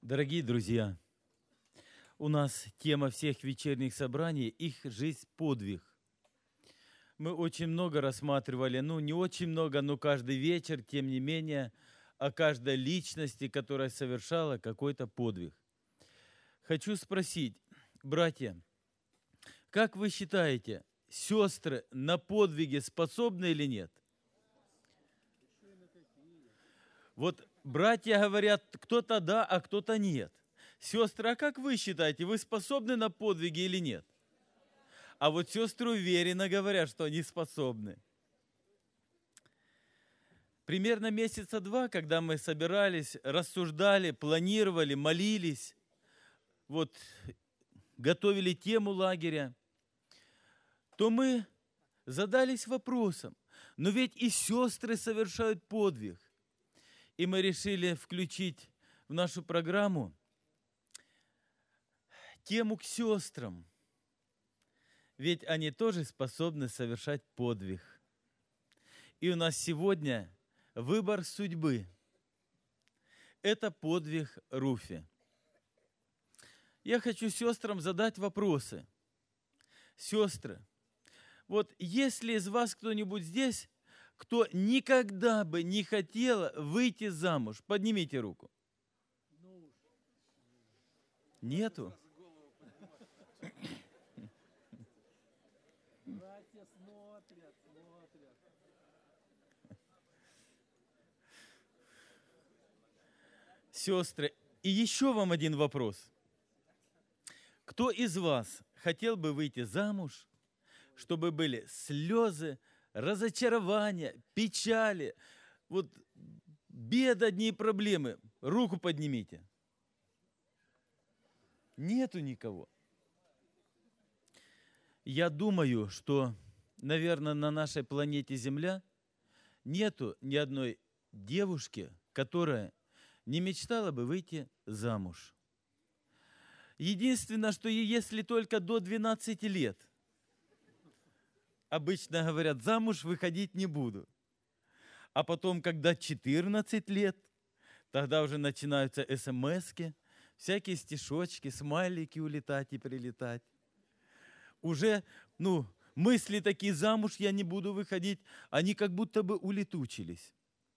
Дорогие друзья, у нас тема всех вечерних собраний – их жизнь-подвиг. Мы очень много рассматривали, не очень много, но каждый вечер, тем не менее, о каждой личности, которая совершала какой-то подвиг. Хочу спросить, братья, как вы считаете, сестры на подвиги способны или нет? Вот братья говорят, кто-то да, а кто-то нет. Сестры, а как вы считаете, вы способны на подвиги или нет? А вот сестры уверенно говорят, что они способны. Примерно месяца 2, когда мы собирались, рассуждали, планировали, молились, готовили тему лагеря, то мы задались вопросом, но ведь и сестры совершают подвиг. И мы решили включить в нашу программу тему к сестрам. Ведь они тоже способны совершать подвиг. И у нас сегодня выбор судьбы. Это подвиг Руфи. Я хочу сестрам задать вопросы. Сестры, есть ли из вас кто-нибудь здесь, кто никогда бы не хотел выйти замуж? Поднимите руку. Нету? Братья смотрят. Сестры, и еще вам один вопрос. Кто из вас хотел бы выйти замуж, чтобы были слезы, разочарования, печали, беды, одни проблемы? Руку поднимите. Нету никого. Я думаю, что, наверное, на нашей планете Земля нету ни одной девушки, которая не мечтала бы выйти замуж. Единственное, что если только до 12 лет. Обычно говорят, замуж выходить не буду. А потом, когда 14 лет, тогда уже начинаются смски, всякие стишочки, смайлики улетать и прилетать. Уже, мысли такие, замуж я не буду выходить, они как будто бы улетучились.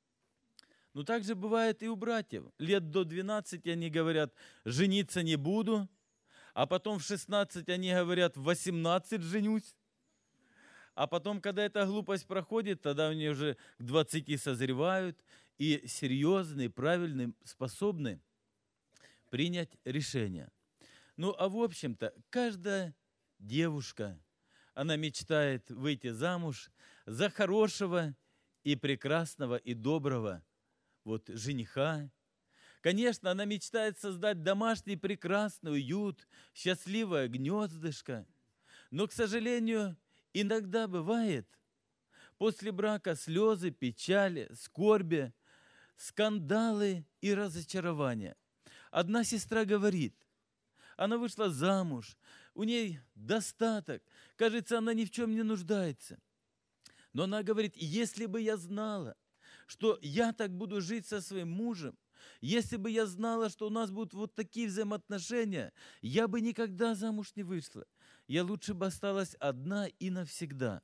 Но так же бывает и у братьев. Лет до 12 они говорят, жениться не буду, а потом в 16 они говорят, в 18 женюсь. А потом, когда эта глупость проходит, тогда они уже к 20 созревают и серьезные, правильные, способны принять решение. В общем-то, каждая девушка, она мечтает выйти замуж за хорошего и прекрасного и доброго жениха. Конечно, она мечтает создать домашний прекрасный уют, счастливое гнездышко. Но, к сожалению, иногда бывает после брака слезы, печали, скорби, скандалы и разочарования. Одна сестра говорит, она вышла замуж, у ней достаток, кажется, она ни в чем не нуждается. Но она говорит, если бы я знала, что я так буду жить со своим мужем, если бы я знала, что у нас будут такие взаимоотношения, я бы никогда замуж не вышла. Я лучше бы осталась одна и навсегда.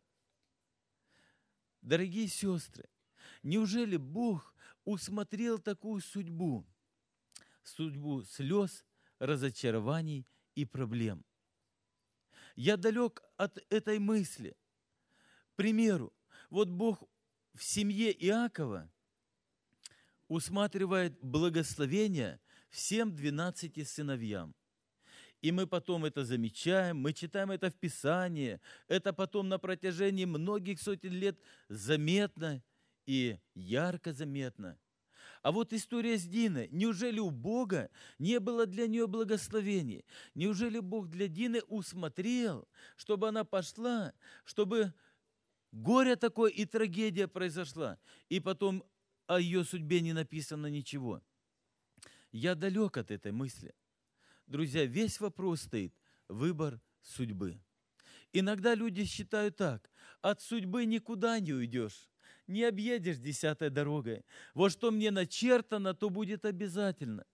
Дорогие сестры, неужели Бог усмотрел такую судьбу? Судьбу слез, разочарований и проблем. Я далек от этой мысли. К примеру, Бог в семье Иакова усматривает благословение всем 12 сыновьям. И мы потом это замечаем, мы читаем это в Писании, это потом на протяжении многих сотен лет заметно и ярко заметно. А история с Диной. Неужели у Бога не было для нее благословений? Неужели Бог для Дины усмотрел, чтобы она пошла, чтобы горе такое и трагедия произошла, и потом о ее судьбе не написано ничего? Я далек от этой мысли. Друзья, весь вопрос стоит – выбор судьбы. Иногда люди считают так: от судьбы никуда не уйдешь, не объедешь 10-й дорогой. Что мне начертано, то будет обязательно.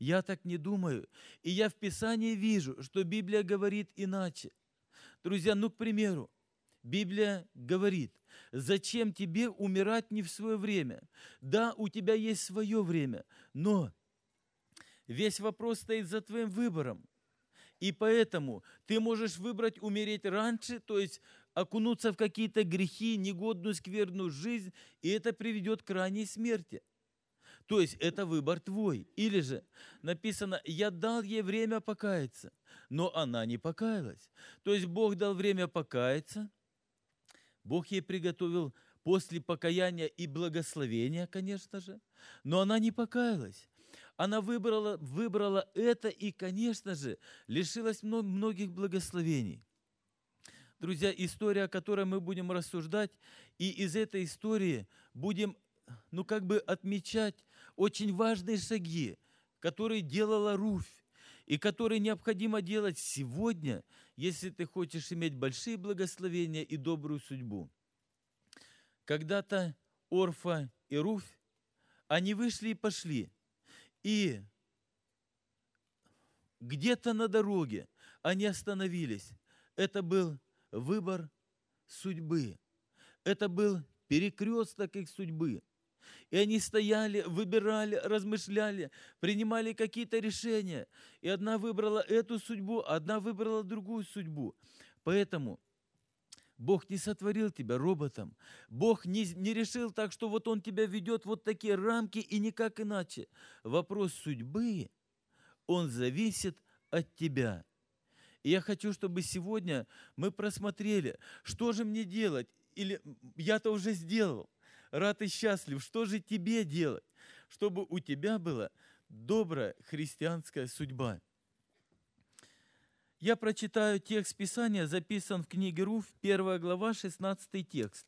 Я так не думаю. И я в Писании вижу, что Библия говорит иначе. Друзья, к примеру, Библия говорит, зачем тебе умирать не в свое время? Да, у тебя есть свое время, но весь вопрос стоит за твоим выбором. И поэтому ты можешь выбрать умереть раньше, то есть окунуться в какие-то грехи, негодную, скверную жизнь, и это приведет к крайней смерти. То есть это выбор твой. Или же написано, я дал ей время покаяться, но она не покаялась. То есть Бог дал время покаяться, Бог ей приготовил после покаяния и благословения, конечно же, но она не покаялась. Она выбрала это и, конечно же, лишилась многих благословений. Друзья, история, о которой мы будем рассуждать, и из этой истории будем, отмечать очень важные шаги, которые делала Руфь, и которые необходимо делать сегодня, если ты хочешь иметь большие благословения и добрую судьбу. Когда-то Орфа и Руфь, они вышли и пошли, и где-то на дороге они остановились. Это был выбор судьбы. Это был перекресток их судьбы. И они стояли, выбирали, размышляли, принимали какие-то решения. И одна выбрала эту судьбу, одна выбрала другую судьбу. Поэтому Бог не сотворил тебя роботом. Бог не решил так, что вот Он тебя ведет вот такие рамки и никак иначе. Вопрос судьбы, он зависит от тебя. И я хочу, чтобы сегодня мы просмотрели, что же мне делать, или я-то уже сделал. Рад и счастлив. Что же тебе делать, чтобы у тебя была добрая христианская судьба? Я прочитаю текст Писания, записан в книге Руфь, 1 глава, 16 текст.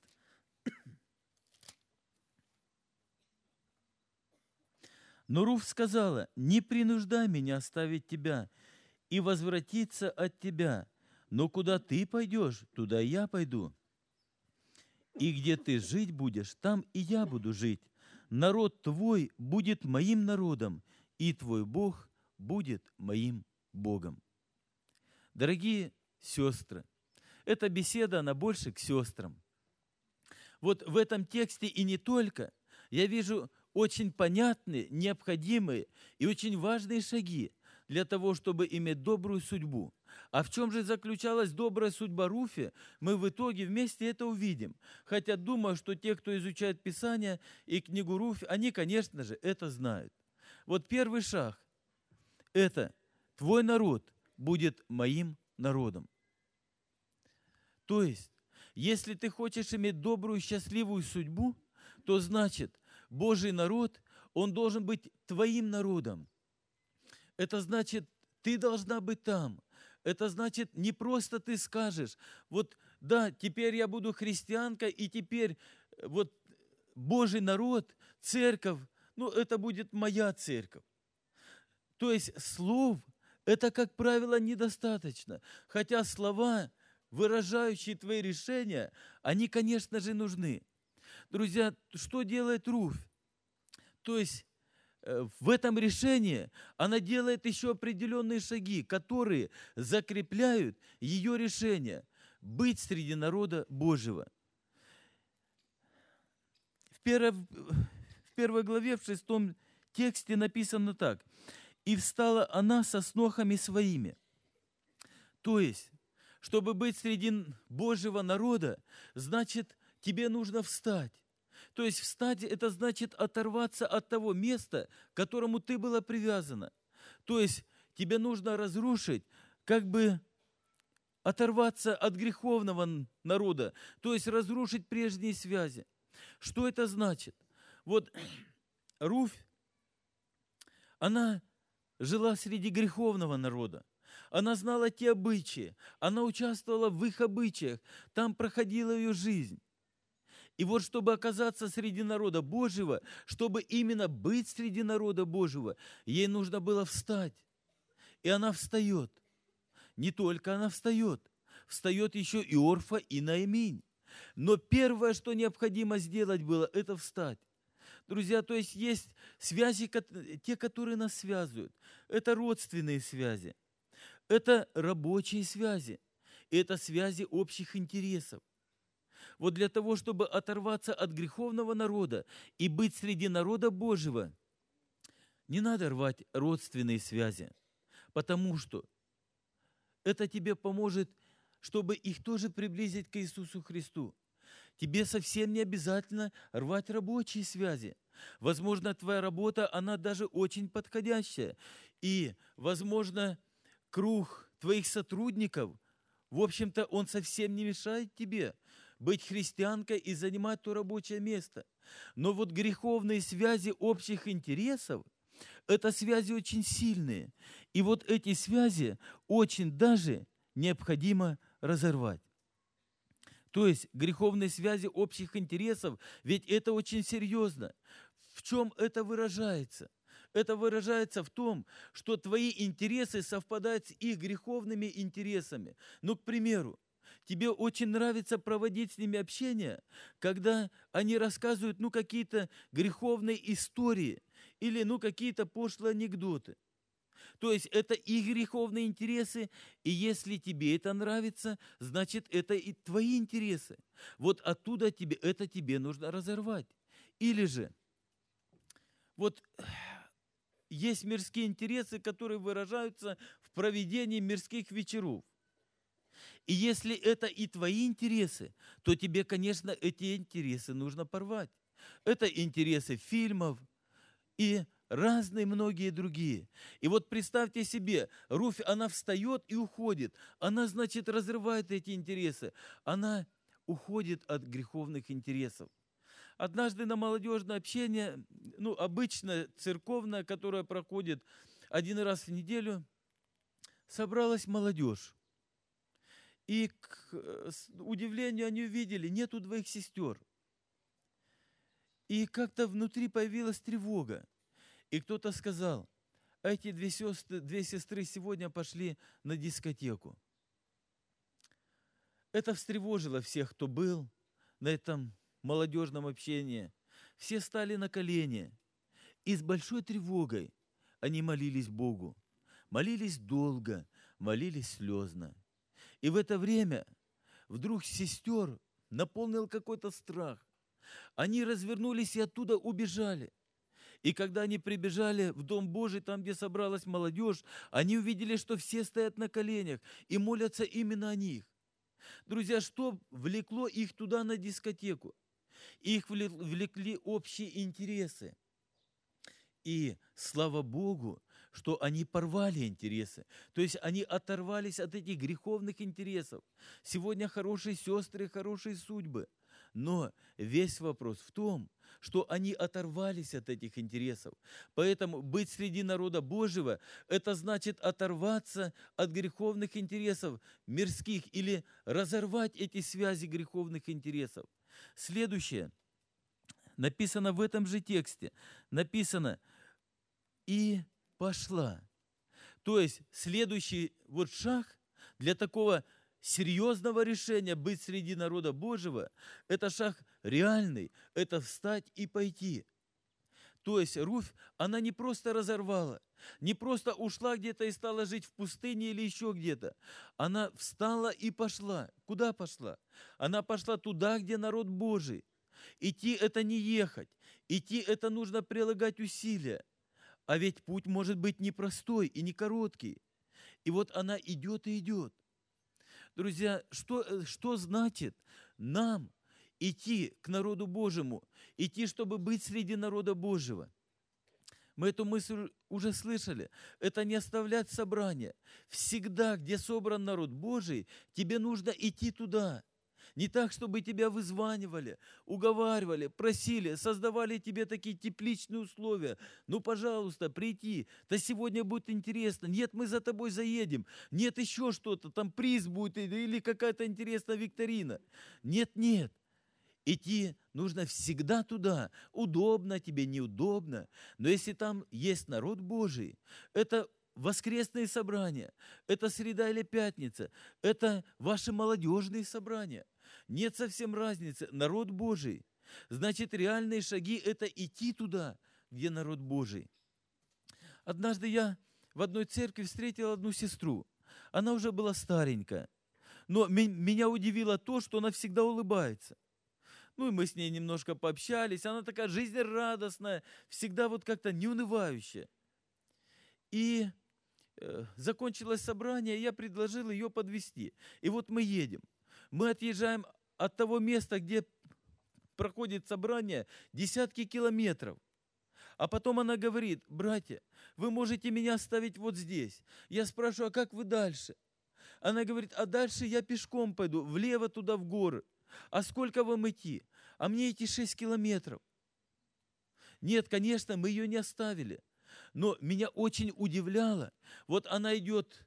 Но Руфь сказала, не принуждай меня оставить тебя и возвратиться от тебя, но куда ты пойдешь, туда и я пойду. И где ты жить будешь, там и я буду жить. Народ твой будет моим народом, и твой Бог будет моим Богом. Дорогие сестры, эта беседа, она больше к сестрам. Вот в этом тексте и не только, я вижу очень понятные, необходимые и очень важные шаги для того, чтобы иметь добрую судьбу. А в чем же заключалась добрая судьба Руфи, мы в итоге вместе это увидим. Хотя думаю, что те, кто изучает Писание и книгу Руфь, они, конечно же, это знают. Вот первый шаг – это твой народ будет моим народом. То есть, если ты хочешь иметь добрую, счастливую судьбу, то значит, Божий народ, он должен быть твоим народом. Это значит, ты должна быть там. Это значит, не просто ты скажешь, вот да, теперь я буду христианкой, и теперь вот Божий народ, церковь, это будет моя церковь. То есть слов, это, как правило, недостаточно. Хотя слова, выражающие твои решения, они, конечно же, нужны. Друзья, что делает Руфь? То есть в этом решении она делает еще определенные шаги, которые закрепляют ее решение быть среди народа Божьего. В первой главе, в 6 тексте написано так. «И встала она со снохами своими». То есть, чтобы быть среди Божьего народа, значит, тебе нужно встать. То есть встать – это значит оторваться от того места, к которому ты была привязана. То есть тебе нужно разрушить, оторваться от греховного народа, то есть разрушить прежние связи. Что это значит? Вот Руфь, она жила среди греховного народа. Она знала те обычаи, она участвовала в их обычаях, там проходила ее жизнь. И вот, чтобы оказаться среди народа Божьего, чтобы именно быть среди народа Божьего, ей нужно было встать. И она встает. Не только она встает. Встает еще и Орфа, и Нааминь. Но первое, что необходимо сделать было, это встать. Друзья, то есть связи, те, которые нас связывают. Это родственные связи, это рабочие связи, и это связи общих интересов. Вот для того, чтобы оторваться от греховного народа и быть среди народа Божьего, не надо рвать родственные связи, потому что это тебе поможет, чтобы их тоже приблизить к Иисусу Христу. Тебе совсем не обязательно рвать рабочие связи. Возможно, твоя работа, она даже очень подходящая. И, возможно, круг твоих сотрудников, в общем-то, он совсем не мешает тебе быть христианкой и занимать то рабочее место. Но вот греховные связи общих интересов, это связи очень сильные. И вот эти связи очень даже необходимо разорвать. То есть греховные связи общих интересов, ведь это очень серьезно. В чем это выражается? Это выражается в том, что твои интересы совпадают с их греховными интересами. Ну, к примеру, тебе очень нравится проводить с ними общение, когда они рассказывают, какие-то греховные истории или, какие-то пошлые анекдоты. То есть это их греховные интересы, и если тебе это нравится, значит, это и твои интересы. Вот оттуда тебе нужно разорвать. Или же, вот есть мирские интересы, которые выражаются в проведении мирских вечеров. И если это и твои интересы, то тебе, конечно, эти интересы нужно порвать. Это интересы фильмов и разные многие другие. И вот представьте себе, Руфь, она встает и уходит. Она, значит, разрывает эти интересы. Она уходит от греховных интересов. Однажды на молодежное общение, обычно церковное, которое проходит один раз в неделю, собралась молодежь. И к удивлению они увидели, нету двоих сестер. И как-то внутри появилась тревога. И кто-то сказал, эти две сестры сегодня пошли на дискотеку. Это встревожило всех, кто был на этом молодежном общении. Все стали на колени. И с большой тревогой они молились Богу. Молились долго, молились слезно. И в это время вдруг сестер наполнил какой-то страх. Они развернулись и оттуда убежали. И когда они прибежали в Дом Божий, там, где собралась молодежь, они увидели, что все стоят на коленях и молятся именно о них. Друзья, что влекло их туда на дискотеку? Их влекли общие интересы. И слава Богу, что они порвали интересы. То есть они оторвались от этих греховных интересов. Сегодня хорошие сестры, хорошие судьбы. Но весь вопрос в том, что они оторвались от этих интересов. Поэтому быть среди народа Божьего – это значит оторваться от греховных интересов мирских или разорвать эти связи греховных интересов. Следующее. Написано в этом же тексте. Написано «и пошла». То есть следующий шаг для такого серьезного решения быть среди народа Божьего, это шаг реальный, это встать и пойти. То есть Руфь, она не просто разорвала, не просто ушла где-то и стала жить в пустыне или еще где-то. Она встала и пошла. Куда пошла? Она пошла туда, где народ Божий. Идти – это не ехать. Идти – это нужно прилагать усилия. А ведь путь может быть непростой и не короткий. И вот она идет и идет. Друзья, что значит нам идти к народу Божьему, идти, чтобы быть среди народа Божьего? Мы эту мысль уже слышали. Это не оставлять собрание. Всегда, где собран народ Божий, тебе нужно идти туда. Не так, чтобы тебя вызванивали, уговаривали, просили, создавали тебе такие тепличные условия. Пожалуйста, прийти. Да сегодня будет интересно. Нет, мы за тобой заедем. Нет, еще что-то. Там приз будет или какая-то интересная викторина. Нет. Идти нужно всегда туда. Удобно тебе, неудобно. Но если там есть народ Божий, это воскресные собрания, это среда или пятница, это ваши молодежные собрания. Нет совсем разницы. Народ Божий. Значит, реальные шаги – это идти туда, где народ Божий. Однажды я в одной церкви встретил одну сестру. Она уже была старенькая. Но меня удивило то, что она всегда улыбается. Ну и мы с ней немножко пообщались. Она такая жизнерадостная, всегда вот как-то неунывающая. И закончилось собрание, я предложил ее подвезти. И вот мы едем. Мы отъезжаем от того места, где проходит собрание, десятки километров. А потом она говорит: братья, вы можете меня оставить вот здесь. Я спрашиваю: а как вы дальше? Она говорит: а дальше я пешком пойду, влево туда в горы. А сколько вам идти? А мне идти 6 километров. Нет, конечно, мы ее не оставили. Но меня очень удивляло. Вот она идет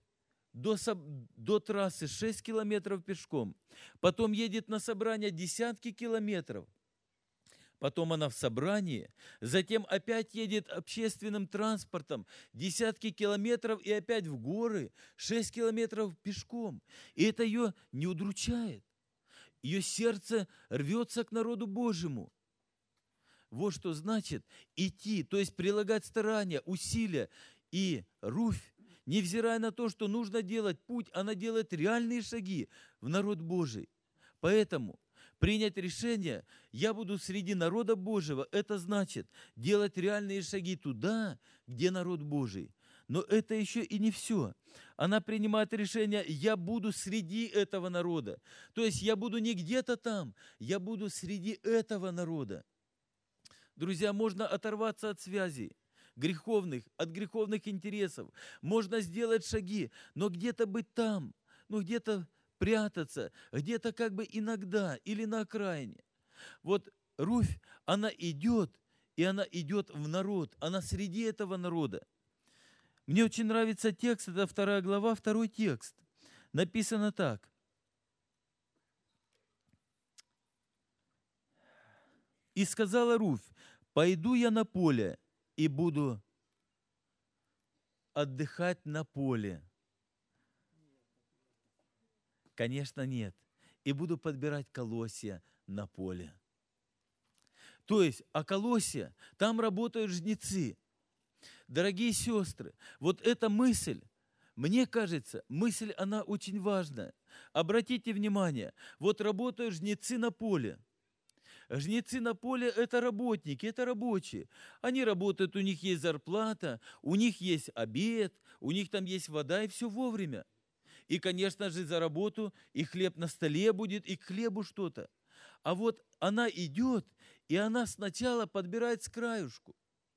до трассы 6 километров пешком. Потом едет на собрание десятки километров. Потом она в собрании, затем опять едет общественным транспортом, десятки километров и опять в горы, 6 километров пешком. И это ее не удручает. Ее сердце рвется к народу Божьему. Вот что значит идти, то есть прилагать старания, усилия. И Руфь, невзирая на то, что нужно делать путь, она делает реальные шаги в народ Божий. Поэтому принять решение: я буду среди народа Божьего, это значит делать реальные шаги туда, где народ Божий. Но это еще и не все. Она принимает решение: я буду среди этого народа. То есть я буду не где-то там, я буду среди этого народа. Друзья, можно оторваться от связей греховных, от греховных интересов. Можно сделать шаги, но где-то быть там, где-то прятаться, где-то как бы иногда или на окраине. Вот Руфь, она идет, и она идет в народ, она среди этого народа. Мне очень нравится текст, это 2 глава, 2 текст. Написано так. «И сказала Руфь: пойду я на поле и буду отдыхать на поле». Конечно, нет. «И буду подбирать колосья на поле». То есть, колосья, там работают жнецы. Дорогие сестры, вот эта мысль, мне кажется, мысль, она очень важная. Обратите внимание, вот работают жнецы на поле. Жнецы на поле – это работники, это рабочие. Они работают, у них есть зарплата, у них есть обед, у них там есть вода, и все вовремя. И, конечно же, за работу и хлеб на столе будет, и к хлебу что-то. А вот она идет, и она сначала подбирает с краюшку.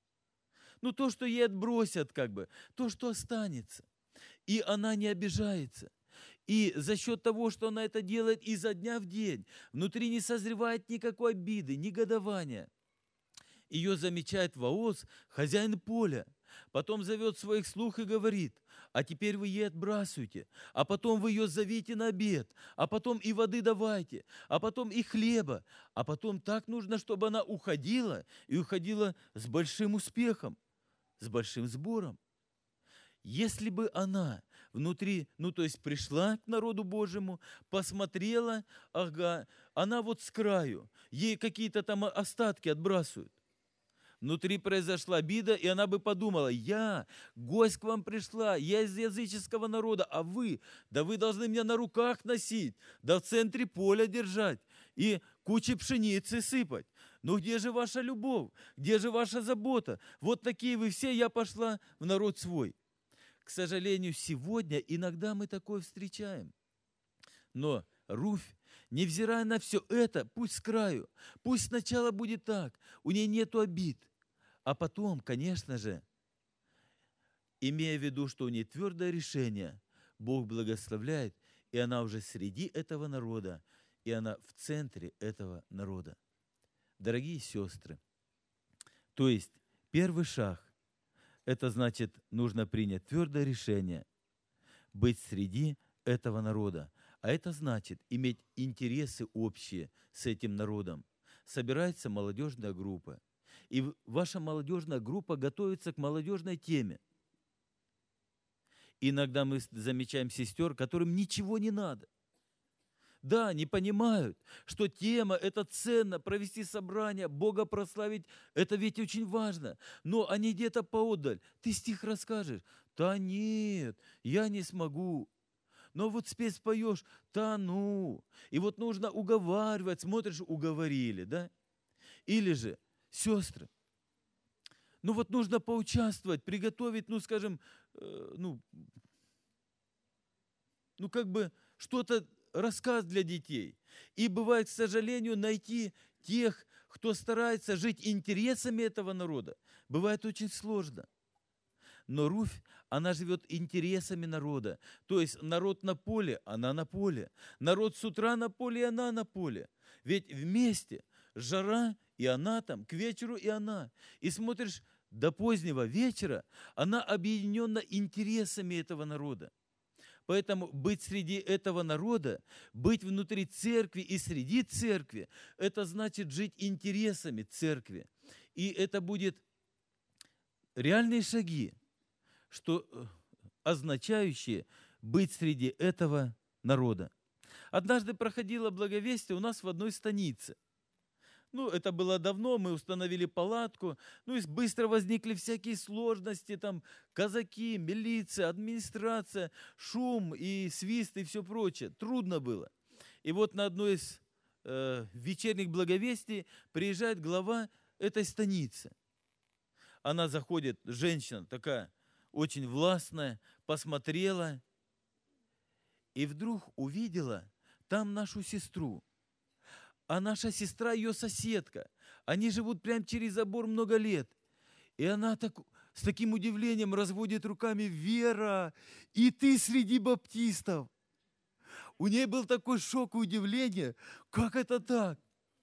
То, что ей отбросят, то, что останется. И она не обижается. И за счет того, что она это делает изо дня в день, внутри не созревает никакой обиды, негодования. Ее замечает Вооз, хозяин поля. Потом зовет своих слуг и говорит: а теперь вы ей отбрасывайте, а потом вы ее зовите на обед, а потом и воды давайте, а потом и хлеба, а потом так нужно, чтобы она уходила, и уходила с большим успехом, с большим сбором. Если бы она внутри, то есть пришла к народу Божьему, посмотрела, она вот с краю, ей какие-то там остатки отбрасывают. Внутри произошла обида, и она бы подумала: я, гость к вам пришла, я из языческого народа, а вы, да вы должны меня на руках носить, да в центре поля держать и кучи пшеницы сыпать. Где же ваша любовь? Где же ваша забота? Вот такие вы все, я пошла в народ свой. К сожалению, сегодня иногда мы такое встречаем. Но Руфь, невзирая на все это, пусть с краю, пусть сначала будет так, у нее нету обид. А потом, конечно же, имея в виду, что у нее твердое решение, Бог благословляет, и она уже среди этого народа, и она в центре этого народа. Дорогие сестры, то есть первый шаг, это значит, нужно принять твердое решение, быть среди этого народа. А это значит иметь интересы общие с этим народом. Собирается молодежная группа. И ваша молодежная группа готовится к молодежной теме. Иногда мы замечаем сестер, которым ничего не надо. Да, не понимают, что тема, это ценно, провести собрание, Бога прославить, это ведь очень важно. Но они где-то поодаль. Ты стих расскажешь. Да нет, я не смогу. Но вот споешь, да ну. И вот нужно уговаривать, смотришь, уговорили, да? Или же, сестры, ну вот нужно поучаствовать, приготовить, ну скажем, как бы что-то, рассказ для детей. И бывает, к сожалению, найти тех, кто старается жить интересами этого народа, бывает очень сложно. Но Руфь, она живет интересами народа. То есть народ на поле, она на поле. Народ с утра на поле, и она на поле. Ведь вместе жара, и она там, к вечеру, и она. И смотришь, до позднего вечера она объединена интересами этого народа. Поэтому быть среди этого народа, быть внутри церкви и среди церкви, это значит жить интересами церкви. И это будет реальные шаги, что означающие быть среди этого народа. Однажды проходило благовестие у нас в одной станице. Это было давно, мы установили палатку, и быстро возникли всякие сложности, там, казаки, милиция, администрация, шум и свист и все прочее. Трудно было. И вот на одно из вечерних благовестий приезжает глава этой станицы. Она заходит, женщина такая, очень властная, посмотрела и вдруг увидела там нашу сестру. А наша сестра ее соседка. Они живут прямо через забор много лет. И она с таким удивлением разводит руками: «Вера, и ты среди баптистов!» У нее был такой шок и удивление. Как это так?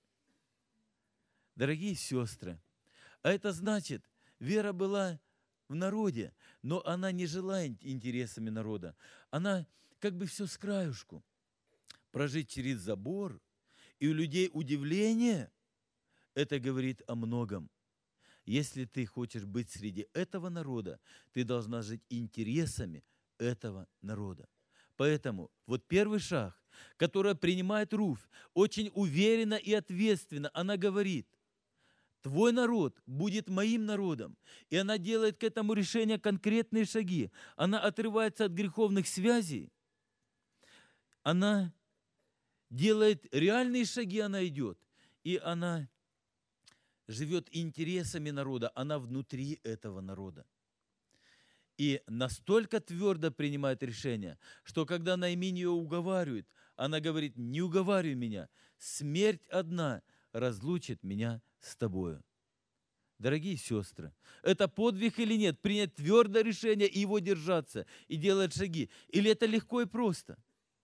Дорогие сестры, а это значит, Вера была в народе, но она не жила интересами народа. Она как бы все с краюшку. Прожить через забор, и у людей удивление, это говорит о многом. Если ты хочешь быть среди этого народа, ты должна жить интересами этого народа. Поэтому вот первый шаг, который принимает Руфь, очень уверенно и ответственно, она говорит: твой народ будет моим народом. И она делает к этому решению конкретные шаги. Она отрывается от греховных связей. Она делает реальные шаги, она идет. И она живет интересами народа. Она внутри этого народа. И настолько твердо принимает решение, что когда Наимин ее уговаривает, она говорит: не уговаривай меня, смерть одна разлучит меня с тобою. Дорогие сестры, это подвиг или нет? Принять твердое решение и его держаться, и делать шаги? Или это легко и просто?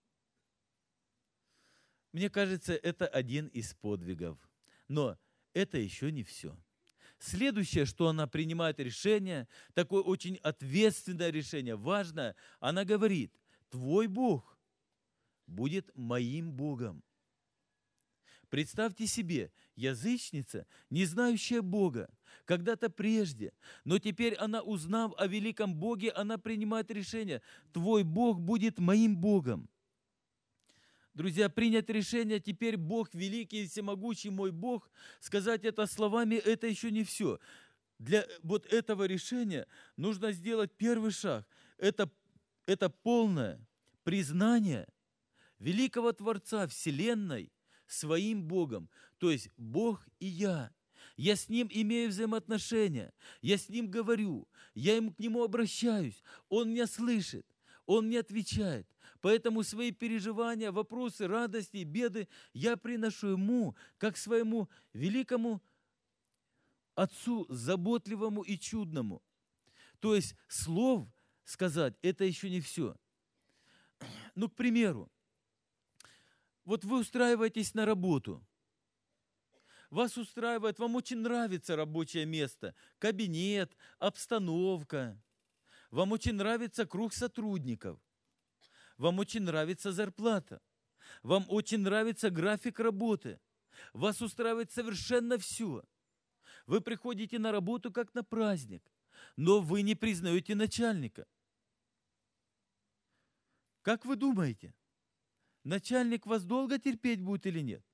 Мне кажется, это один из подвигов. Но это еще не все. Следующее, что она принимает решение, такое очень ответственное решение, важное, она говорит: твой Бог будет моим Богом. Представьте себе, язычница, не знающая Бога, когда-то прежде, но теперь она, узнав о великом Боге, она принимает решение: твой Бог будет моим Богом. Друзья, принять решение: теперь Бог великий и всемогущий мой Бог, сказать это словами, это еще не все. Для вот этого решения нужно сделать первый шаг. Это полное признание великого Творца Вселенной своим Богом. То есть Бог и я. Я с Ним имею взаимоотношения. Я с Ним говорю. Я к Нему обращаюсь. Он меня слышит. Он мне отвечает. Поэтому свои переживания, вопросы, радости, беды я приношу Ему, как своему великому Отцу, заботливому и чудному. То есть слов сказать – это еще не все. К примеру, вот вы устраиваетесь на работу. Вас устраивает, вам очень нравится рабочее место, кабинет, обстановка. Вам очень нравится круг сотрудников. Вам очень нравится зарплата. Вам очень нравится график работы. Вас устраивает совершенно все. Вы приходите на работу как на праздник, но вы не признаете начальника. Как вы думаете, начальник вас долго терпеть будет или нет?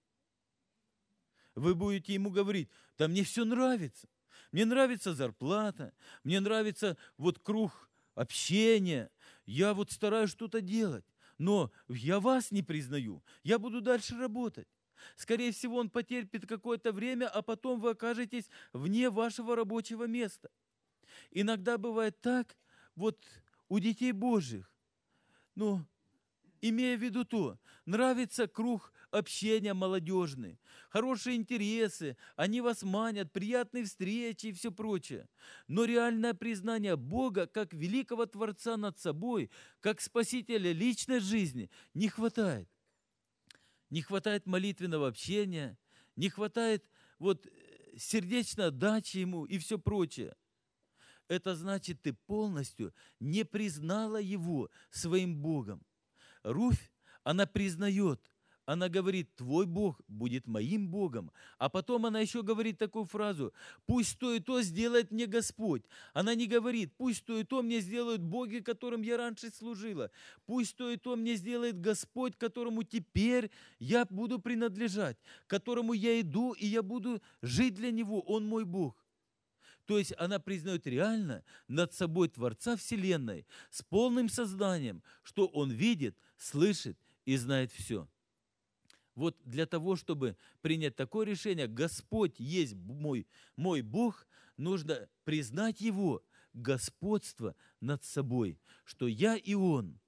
Вы будете ему говорить: да мне все нравится. Мне нравится зарплата, мне нравится вот круг общения, я вот стараюсь что-то делать, но я вас не признаю, я буду дальше работать. Скорее всего, он потерпит какое-то время, а потом вы окажетесь вне вашего рабочего места. Иногда бывает так, вот у детей Божьих, ну, имея в виду то, нравится круг общения молодежный, хорошие интересы, они вас манят, приятные встречи и все прочее. Но реальное признание Бога как великого Творца над собой, как Спасителя личной жизни не хватает. Не хватает молитвенного общения, не хватает вот сердечной отдачи Ему и все прочее. Это значит, ты полностью не признала Его своим Богом. Руфь, она признает, она говорит: твой Бог будет моим Богом. А потом она еще говорит такую фразу: пусть то и то сделает мне Господь. Она не говорит: пусть то и то мне сделают боги, которым я раньше служила. Пусть то и то мне сделает Господь, которому теперь я буду принадлежать, к которому я иду, и я буду жить для Него. Он мой Бог. То есть она признает реально над собой Творца Вселенной с полным сознанием, что Он видит, слышит и знает все. Вот для того, чтобы принять такое решение, Господь есть мой Бог, нужно признать Его господство над собой, что я и Он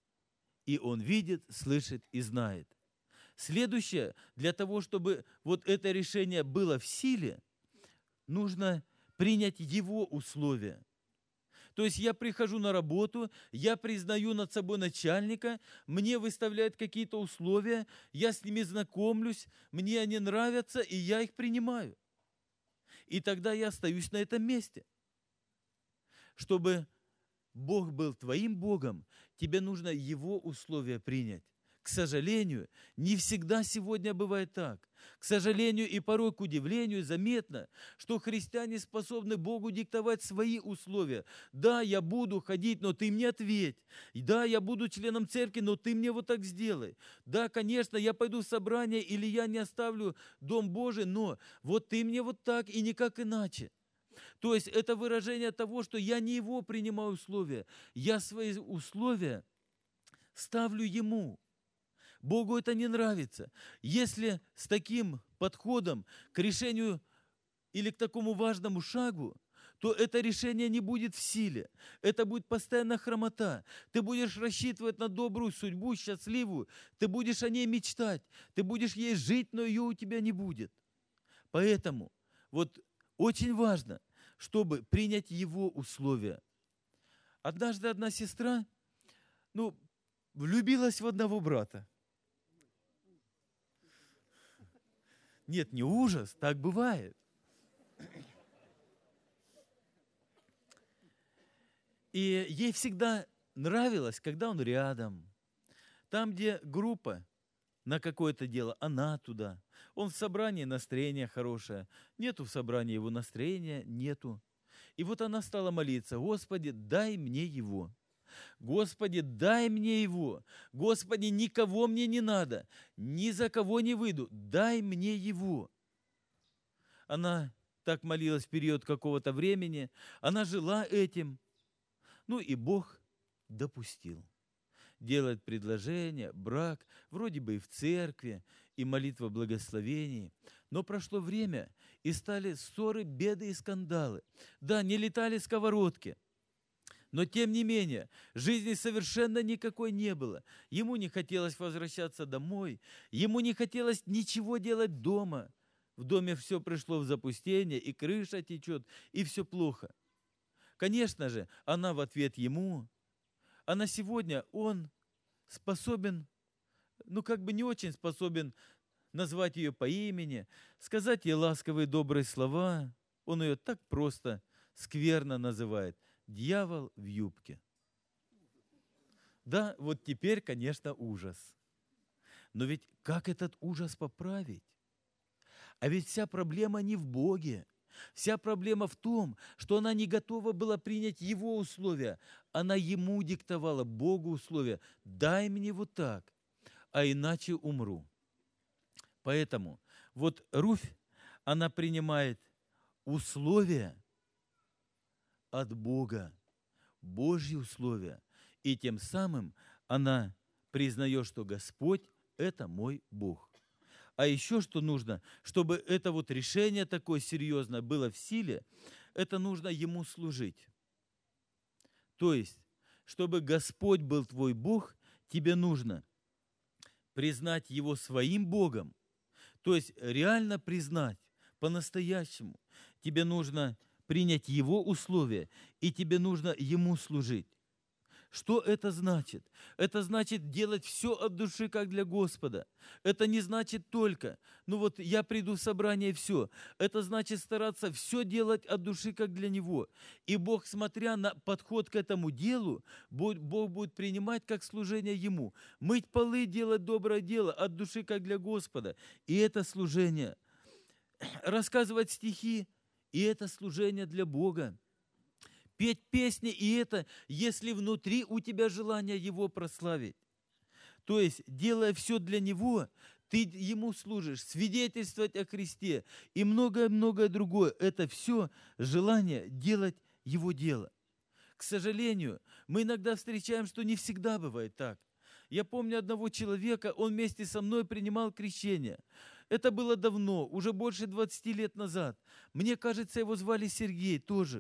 видит, слышит и знает. Следующее, для того, чтобы вот это решение было в силе, нужно принять Его условия. То есть я прихожу на работу, я признаю над собой начальника, мне выставляют какие-то условия, я с ними знакомлюсь, мне они нравятся, и я их принимаю. И тогда я остаюсь на этом месте. Чтобы Бог был твоим Богом, тебе нужно Его условия принять. К сожалению, не всегда сегодня бывает так. К сожалению и порой к удивлению заметно, что христиане способны Богу диктовать свои условия. Да, я буду ходить, но ты мне ответь. Да, я буду членом церкви, но ты мне вот так сделай. Да, конечно, я пойду в собрание или я не оставлю Дом Божий, но вот ты мне вот так и никак иначе. То есть это выражение того, что я не Его принимаю условия. Я свои условия ставлю Ему. Богу это не нравится. Если с таким подходом к решению или к такому важному шагу, то это решение не будет в силе. Это будет постоянно хромота. Ты будешь рассчитывать на добрую судьбу, счастливую. Ты будешь о ней мечтать. Ты будешь ей жить, но ее у тебя не будет. Поэтому вот очень важно, чтобы принять Его условия. Однажды одна сестра, влюбилась в одного брата. Нет, не ужас, так бывает. И ей всегда нравилось, когда он рядом. Там, где группа на какое-то дело, она туда. Он в собрании, настроение хорошее. Нету в собрании его настроения, нету. И вот она стала молиться: Господи, дай мне его. Господи, дай мне его. Господи, никого мне не надо, ни за кого не выйду, дай мне его. Она так молилась в период какого-то времени, она жила этим. И Бог допустил. Делает предложение, брак, вроде бы и в церкви, и молитва благословений. Но прошло время, и стали ссоры, беды и скандалы. Да, не летали сковородки. Но, тем не менее, жизни совершенно никакой не было. Ему не хотелось возвращаться домой, ему не хотелось ничего делать дома. В доме все пришло в запустение, и крыша течет, и все плохо. Конечно же, она в ответ ему, а на сегодня он способен, не очень способен назвать ее по имени, сказать ей ласковые добрые слова. Он ее так просто, скверно называет. Дьявол в юбке. Да, вот теперь, конечно, ужас. Но ведь как этот ужас поправить? А ведь вся проблема не в Боге. Вся проблема в том, что она не готова была принять Его условия. Она Ему диктовала, Богу условия. Дай мне вот так. а иначе умру. Поэтому вот Руфь, она принимает условия от Бога, Божьи условия, и тем самым она признает, что Господь – это мой Бог. А еще что нужно, чтобы это вот решение такое серьезное было в силе, это нужно Ему служить. То есть, чтобы Господь был твой Бог, тебе нужно признать Его своим Богом, то есть реально признать по-настоящему. Тебе нужно принять Его условия, и тебе нужно Ему служить. Что это значит? Это значит делать все от души, как для Господа. Это не значит только, я приду в собрание, все. Это значит стараться все делать от души, как для Него. И Бог, смотря на подход к этому делу, Бог будет принимать как служение Ему. Мыть полы, делать доброе дело от души, как для Господа. И это служение. Рассказывать стихи, и это служение для Бога. Петь песни, и это, если внутри у тебя желание Его прославить. То есть, делая все для Него, ты Ему служишь, свидетельствовать о Христе и многое-многое другое. Это все желание делать Его дело. К сожалению, мы иногда встречаем, что не всегда бывает так. Я помню одного человека, он вместе со мной принимал крещение. Это было давно, уже больше 20 лет назад. Мне кажется, его звали Сергей тоже.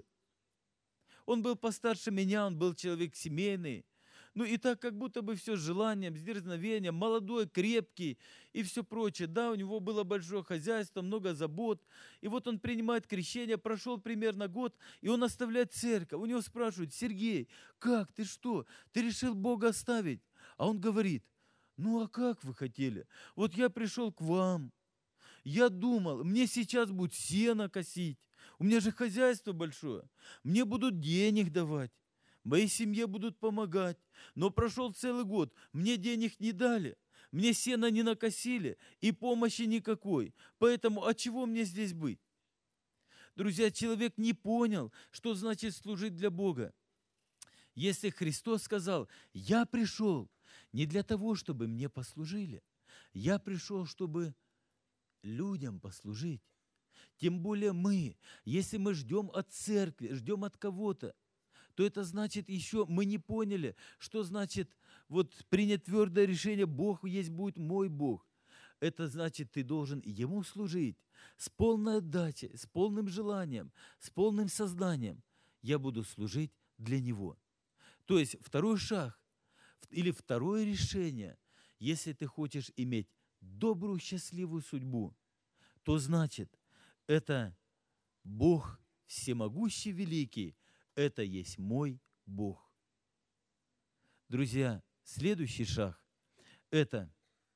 Он был постарше меня, он был человек семейный. И так как будто бы все с желанием, с дерзновением, молодой, крепкий и все прочее. Да, у него было большое хозяйство, много забот. И вот он принимает крещение, прошел примерно год, и он оставляет церковь. У него спрашивают: Сергей, как, ты что, ты решил Бога оставить? А он говорит: а как вы хотели? Вот я пришел к вам, я думал, мне сейчас будут сено косить. У меня же хозяйство большое. Мне будут денег давать. Моей семье будут помогать. Но прошел целый год. Мне денег не дали. Мне сено не накосили. И помощи никакой. Поэтому от чего мне здесь быть? Друзья, человек не понял, что значит служить для Бога. Если Христос сказал: я пришел не для того, чтобы мне послужили. Я пришел, чтобы людям послужить. Тем более мы, если мы ждем от церкви, ждем от кого-то, то это значит еще мы не поняли, что значит принять твердое решение: Бог есть будет мой Бог. Это значит, ты должен Ему служить с полной отдачей, с полным желанием, с полным сознанием. Я буду служить для Него. То есть второй шаг или второе решение, если ты хочешь иметь добрую, счастливую судьбу, то значит, это Бог всемогущий, великий, это есть мой Бог. Друзья, следующий шаг – это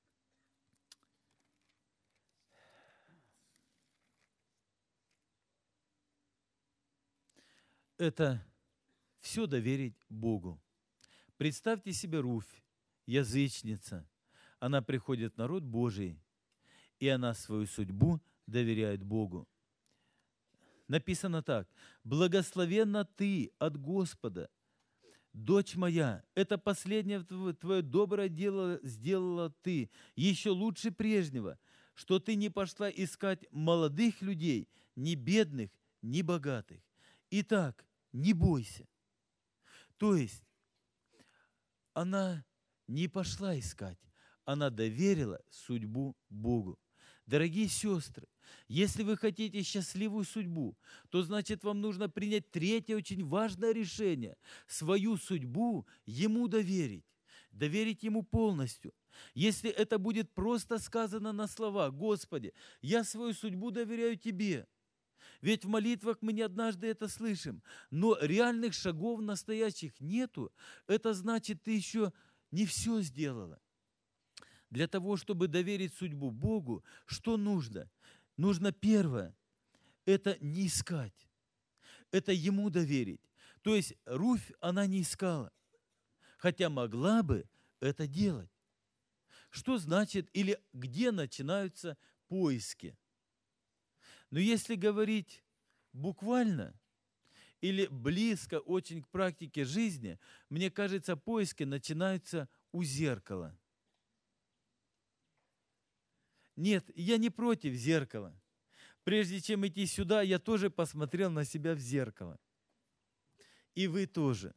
все доверить Богу. Представьте себе Руфь, язычница. Она приходит в народ Божий, и она свою судьбу доверяет Богу. Написано так: «Благословенна ты от Господа, дочь моя, это последнее твое доброе дело сделала ты, еще лучше прежнего, что ты не пошла искать молодых людей, ни бедных, ни богатых. Итак, не бойся». То есть она не пошла искать, она доверила судьбу Богу. Дорогие сестры, если вы хотите счастливую судьбу, то значит вам нужно принять третье очень важное решение – свою судьбу Ему доверить, доверить Ему полностью. Если это будет просто сказано на слова: «Господи, я свою судьбу доверяю Тебе». Ведь в молитвах мы не однажды это слышим, но реальных шагов настоящих нету. Это значит, ты еще не все сделала. Для того, чтобы доверить судьбу Богу, что нужно? Нужно первое – это не искать, это Ему доверить. То есть Руфь, она не искала, хотя могла бы это делать. Что значит или где начинаются поиски? Но если говорить буквально или близко очень к практике жизни, мне кажется, поиски начинаются у зеркала. Нет, я не против зеркала. Прежде чем идти сюда, я тоже посмотрел на себя в зеркало. И вы тоже.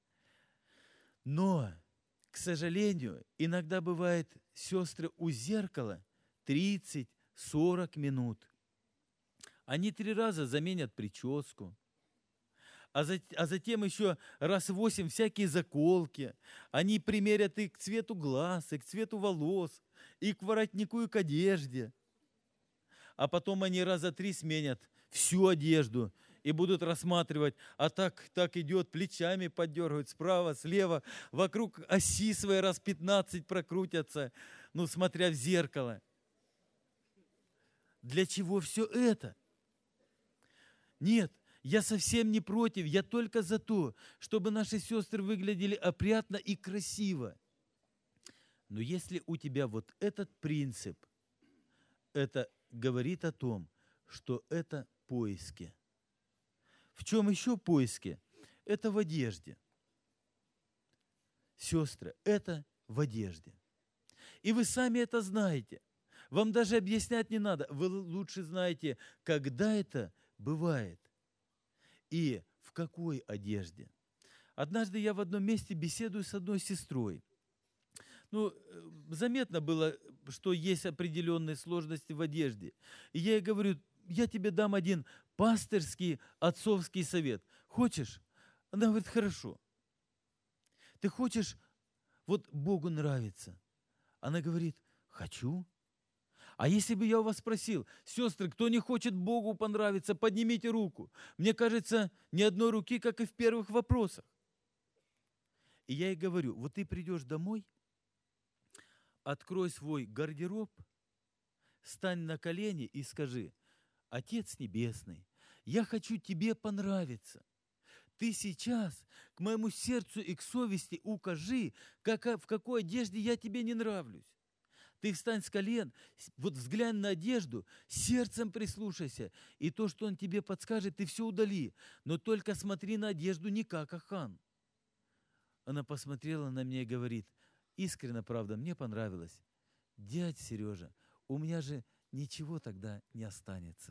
Но, к сожалению, иногда бывает, сестры, у зеркала 30-40 минут. Они 3 раза заменят прическу, а затем еще раз 8 всякие заколки. Они примерят и к цвету глаз, и к цвету волос, и к воротнику, и к одежде. А потом они раза 3 сменят всю одежду и будут рассматривать, а так идет, плечами поддергивают справа, слева, вокруг оси своей раз 15 прокрутятся, смотря в зеркало. Для чего все это? Нет, я совсем не против, я только за то, чтобы наши сестры выглядели опрятно и красиво. Но если у тебя вот этот принцип, это говорит о том, что это поиски. В чем еще поиски? Это в одежде. Сестры, это в одежде. И вы сами это знаете. Вам даже объяснять не надо. Вы лучше знаете, когда это бывает и в какой одежде. Однажды я в одном месте беседую с одной сестрой. Заметно было, что есть определенные сложности в одежде. И я ей говорю, я тебе дам один пастырский, отцовский совет. Хочешь? Она говорит, хорошо. Ты хочешь, вот Богу нравится. Она говорит, хочу. А если бы я у вас спросил, сестры, кто не хочет Богу понравиться, поднимите руку. Мне кажется, ни одной руки, как и в первых вопросах. И я ей говорю, вот ты придешь домой, открой свой гардероб, стань на колени и скажи, Отец Небесный, я хочу Тебе понравиться. Ты сейчас к моему сердцу и к совести укажи, в какой одежде я Тебе не нравлюсь. Ты встань с колен, вот взглянь на одежду, сердцем прислушайся, и то, что Он тебе подскажет, ты все удали. Но только смотри на одежду не как Ахан. Она посмотрела на меня и говорит, искренне, правда, мне понравилось. Дядь Сережа, у меня же ничего тогда не останется.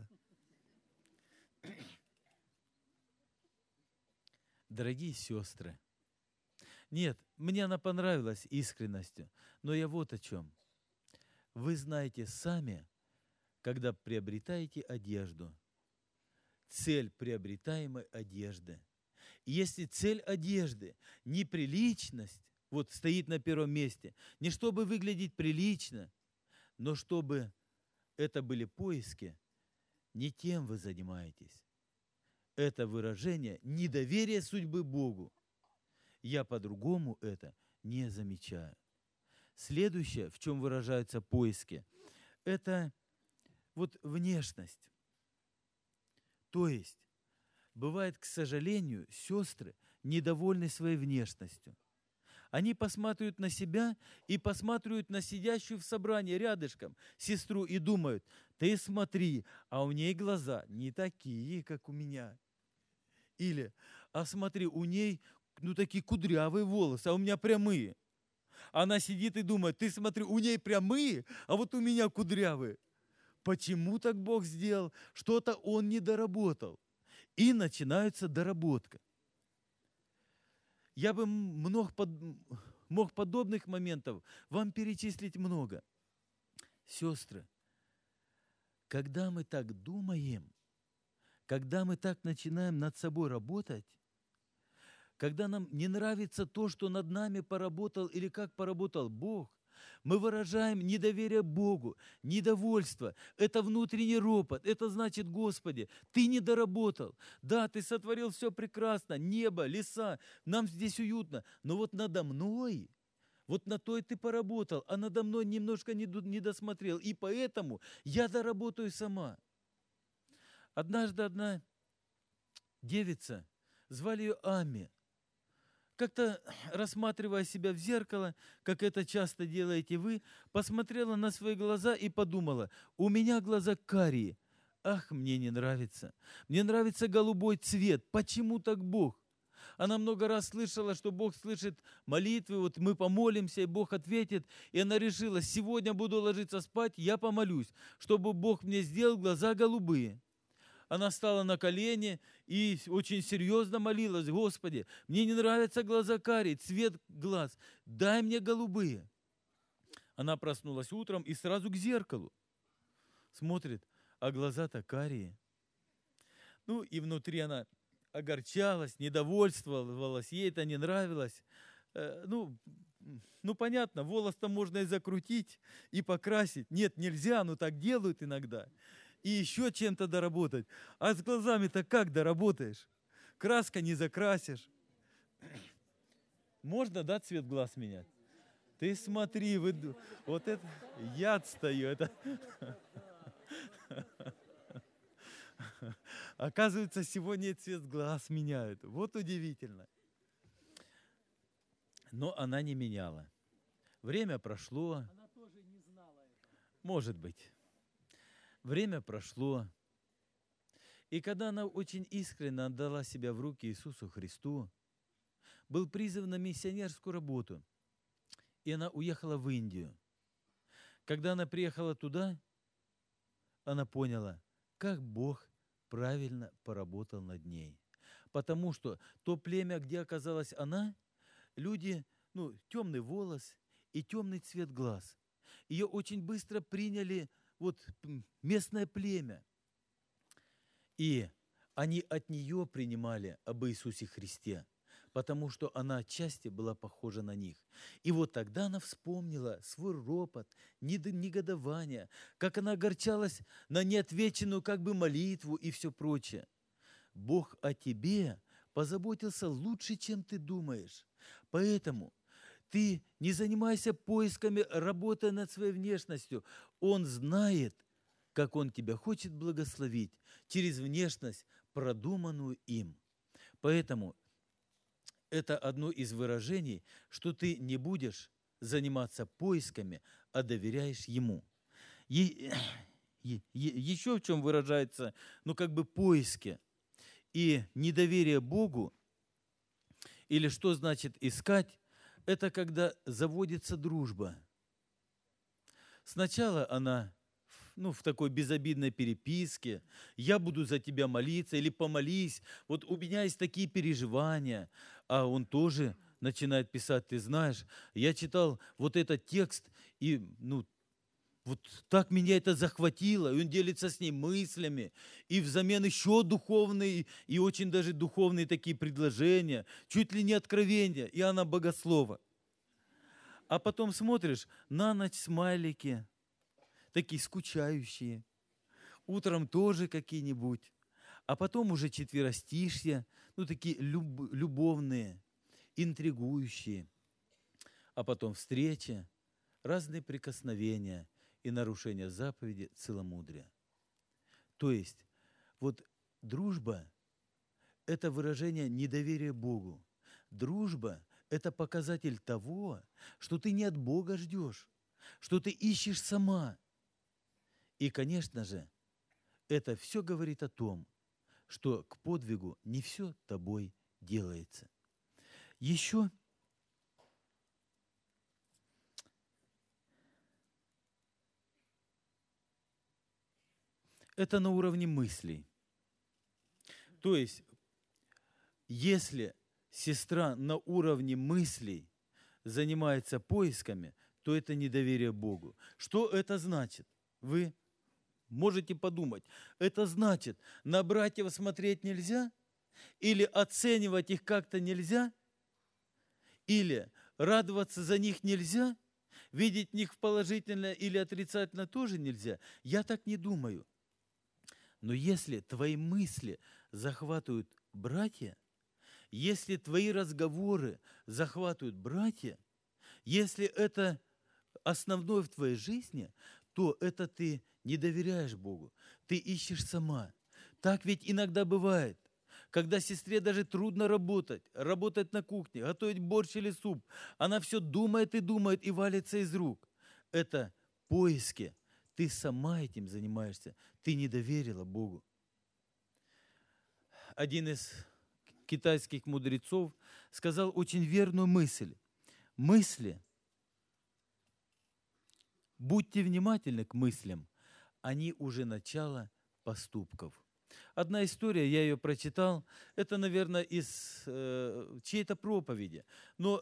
Дорогие сестры, нет, мне она понравилась искренностью, но я вот о чем. Вы знаете сами, когда приобретаете одежду, цель приобретаемой одежды. И если цель одежды не приличность, вот стоит на первом месте, не чтобы выглядеть прилично, но чтобы это были поиски, не тем вы занимаетесь. Это выражение недоверия судьбы Богу. Я по-другому это не замечаю. Следующее, в чем выражаются поиски, это вот внешность. То есть, бывает, к сожалению, сестры недовольны своей внешностью. Они посматривают на себя и посматривают на сидящую в собрании рядышком сестру и думают, ты смотри, а у ней глаза не такие, как у меня. Или, а смотри, у ней такие кудрявые волосы, а у меня прямые. Она сидит и думает, ты смотри, у ней прямые, а вот у меня кудрявые. Почему так Бог сделал? Что-то Он не доработал. И начинается доработка. Я бы мог подобных моментов вам перечислить много. Сестры, когда мы так думаем, когда мы так начинаем над собой работать, когда нам не нравится то, что над нами поработал или как поработал Бог, мы выражаем недоверие Богу, недовольство. Это внутренний ропот. Это значит, Господи, Ты не доработал. Да, Ты сотворил все прекрасно, небо, леса, нам здесь уютно. Но вот надо мной, вот на той Ты поработал, а надо мной немножко не досмотрел. И поэтому я доработаю сама. Однажды одна девица, звали ее Ами, как-то рассматривая себя в зеркало, как это часто делаете вы, посмотрела на свои глаза и подумала, у меня глаза карие. Ах, мне не нравится. Мне нравится голубой цвет. Почему так Бог? Она много раз слышала, что Бог слышит молитвы, вот мы помолимся, и Бог ответит. И она решила, сегодня буду ложиться спать, я помолюсь, чтобы Бог мне сделал глаза голубые. Она стала на колени и очень серьезно молилась: Господи, мне не нравятся глаза карие, цвет глаз, дай мне голубые. Она проснулась утром и сразу к зеркалу смотрит, а глаза-то карие. Ну и внутри она огорчалась, недовольствовалась, ей это не нравилось. Ну, понятно, волос-то можно и закрутить, и покрасить. Нет, нельзя, но так делают иногда. И еще чем-то доработать. А с глазами-то как доработаешь? Краска не закрасишь. Можно, да, цвет глаз менять? Ты смотри, вот это, я отстаю, это... Оказывается, сегодня цвет глаз меняют. Вот удивительно. Но она не меняла. Время прошло. Она тоже не знала этого. Может быть. Время прошло. И когда она очень искренне отдала себя в руки Иисусу Христу, был призыв на миссионерскую работу, и она уехала в Индию. Когда она приехала туда, она поняла, как Бог правильно поработал над ней. Потому что то племя, где оказалась она, люди, темный волос и темный цвет глаз. Ее очень быстро приняли местное племя. И они от нее принимали об Иисусе Христе, потому что она отчасти была похожа на них. И вот тогда она вспомнила свой ропот, негодование, как она огорчалась на неотвеченную молитву и все прочее. Бог о тебе позаботился лучше, чем ты думаешь. Поэтому ты не занимайся поисками, работая над своей внешностью. Он знает, как Он тебя хочет благословить через внешность, продуманную им. Поэтому это одно из выражений, что ты не будешь заниматься поисками, а доверяешь Ему. Еще в чем выражается, поиски и недоверие Богу, или что значит искать, это когда заводится дружба. Сначала она в такой безобидной переписке, я буду за тебя молиться, или помолись, вот у меня есть такие переживания, а он тоже начинает писать, ты знаешь, я читал вот этот текст, и вот так меня это захватило, и он делится с ней мыслями, и взамен еще духовные, и очень даже духовные такие предложения, чуть ли не откровения, и она богослова. А потом смотришь, на ночь смайлики, такие скучающие, утром тоже какие-нибудь, а потом уже четверостишья, такие любовные, интригующие, а потом встречи, разные прикосновения и нарушения заповеди целомудрия. То есть, дружба – это выражение недоверия Богу. Дружба – это показатель того, что ты не от Бога ждешь, что ты ищешь сама. И, конечно же, это все говорит о том, что к подвигу не все тобой делается. Еще это на уровне мыслей. То есть, если сестра на уровне мыслей занимается поисками, то это недоверие Богу. Что это значит? Вы можете подумать. Это значит, на братьев смотреть нельзя? Или оценивать их как-то нельзя? Или радоваться за них нельзя? Видеть в них положительное или отрицательное тоже нельзя? Я так не думаю. Но если твои мысли захватывают братья, если твои разговоры захватывают братья, если это основное в твоей жизни, то это ты не доверяешь Богу, ты ищешь сама. Так ведь иногда бывает, когда сестре даже трудно работать на кухне, готовить борщ или суп. Она все думает и валится из рук. Это поиски. Ты сама этим занимаешься. Ты не доверила Богу. Один из китайских мудрецов сказал очень верную мысль. Мысли, будьте внимательны к мыслям, они уже начало поступков. Одна история, я ее прочитал, это, наверное, из чьей-то проповеди, но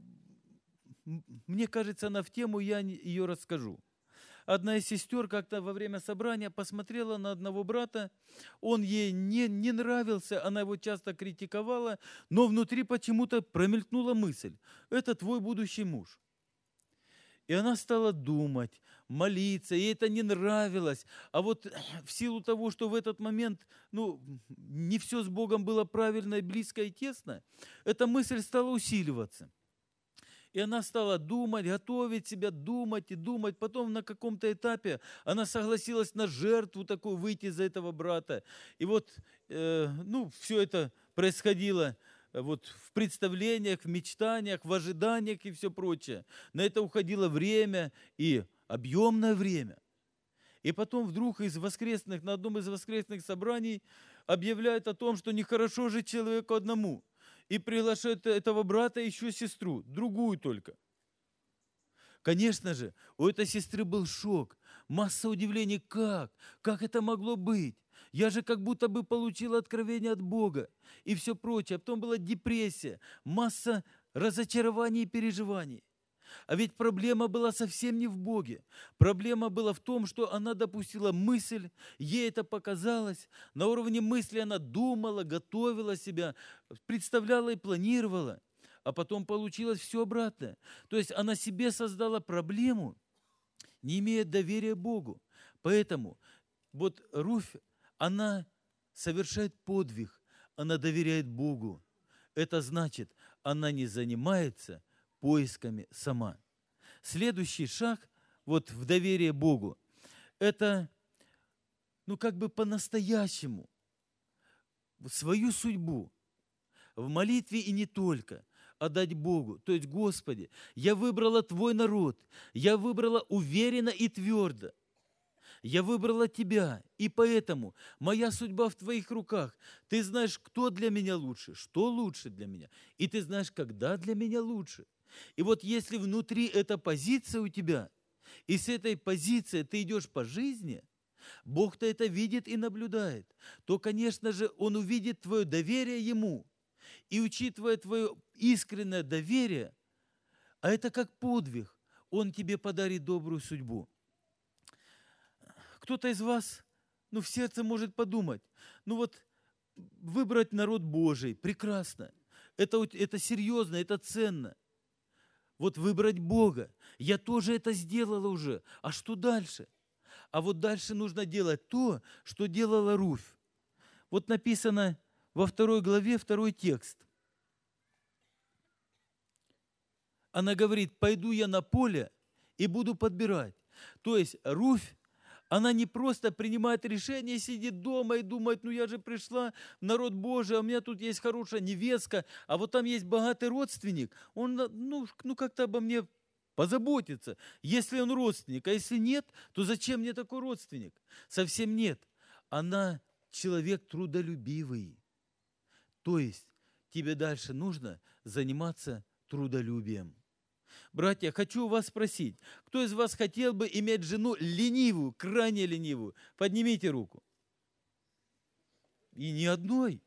мне кажется, она в тему, я ее расскажу. Одна из сестер как-то во время собрания посмотрела на одного брата, он ей не нравился, она его часто критиковала, но внутри почему-то промелькнула мысль: это твой будущий муж. И она стала думать, молиться, ей это не нравилось. А вот в силу того, что в этот момент не все с Богом было правильно, и близко, и тесно, эта мысль стала усиливаться. И она стала думать, готовить себя, думать и думать. Потом на каком-то этапе она согласилась на жертву такую выйти за этого брата. И вот все это происходило вот в представлениях, в мечтаниях, в ожиданиях и все прочее. На это уходило время и объемное время. И потом вдруг на одном из воскресных собраний объявляют о том, что нехорошо жить человеку одному. И приглашают этого брата и еще сестру, другую только. Конечно же, у этой сестры был шок, масса удивлений. Как это могло быть? Я же как будто бы получила откровение от Бога и все прочее. А потом была депрессия, масса разочарований и переживаний. А ведь проблема была совсем не в Боге. Проблема была в том, что она допустила мысль, ей это показалось. На уровне мысли она думала, готовила себя, представляла и планировала. А потом получилось все обратное. То есть она себе создала проблему, не имея доверия Богу. Поэтому вот Руфь, она совершает подвиг, она доверяет Богу. Это значит, она не занимается поисками сама. Следующий шаг вот в доверие Богу, это как бы по-настоящему свою судьбу в молитве и не только отдать Богу. То есть: Господи, я выбрала Твой народ, я выбрала уверенно и твердо. Я выбрала Тебя, и поэтому моя судьба в Твоих руках. Ты знаешь, кто для меня лучше, что лучше для меня, и Ты знаешь, когда для меня лучше. И вот если внутри эта позиция у тебя, и с этой позиции ты идешь по жизни, Бог-то это видит и наблюдает, то, конечно же, Он увидит твое доверие Ему. И учитывая твое искреннее доверие, а это как подвиг, Он тебе подарит добрую судьбу. Кто-то из вас, в сердце может подумать, выбрать народ Божий, прекрасно. Это серьезно, это ценно. Вот выбрать Бога. Я тоже это сделала уже. А что дальше? А вот дальше нужно делать то, что делала Руфь. Вот написано во 2 главе 2 текст. Она говорит: пойду я на поле и буду подбирать. То есть Руфь, она не просто принимает решение, сидит дома и думает: я же пришла в народ Божий, а у меня тут есть хорошая невестка, а вот там есть богатый родственник, он как-то обо мне позаботится, если он родственник, а если нет, то зачем мне такой родственник? Совсем нет. Она человек трудолюбивый. То есть тебе дальше нужно заниматься трудолюбием. Братья, хочу у вас спросить, кто из вас хотел бы иметь жену ленивую, крайне ленивую? Поднимите руку. И ни одной.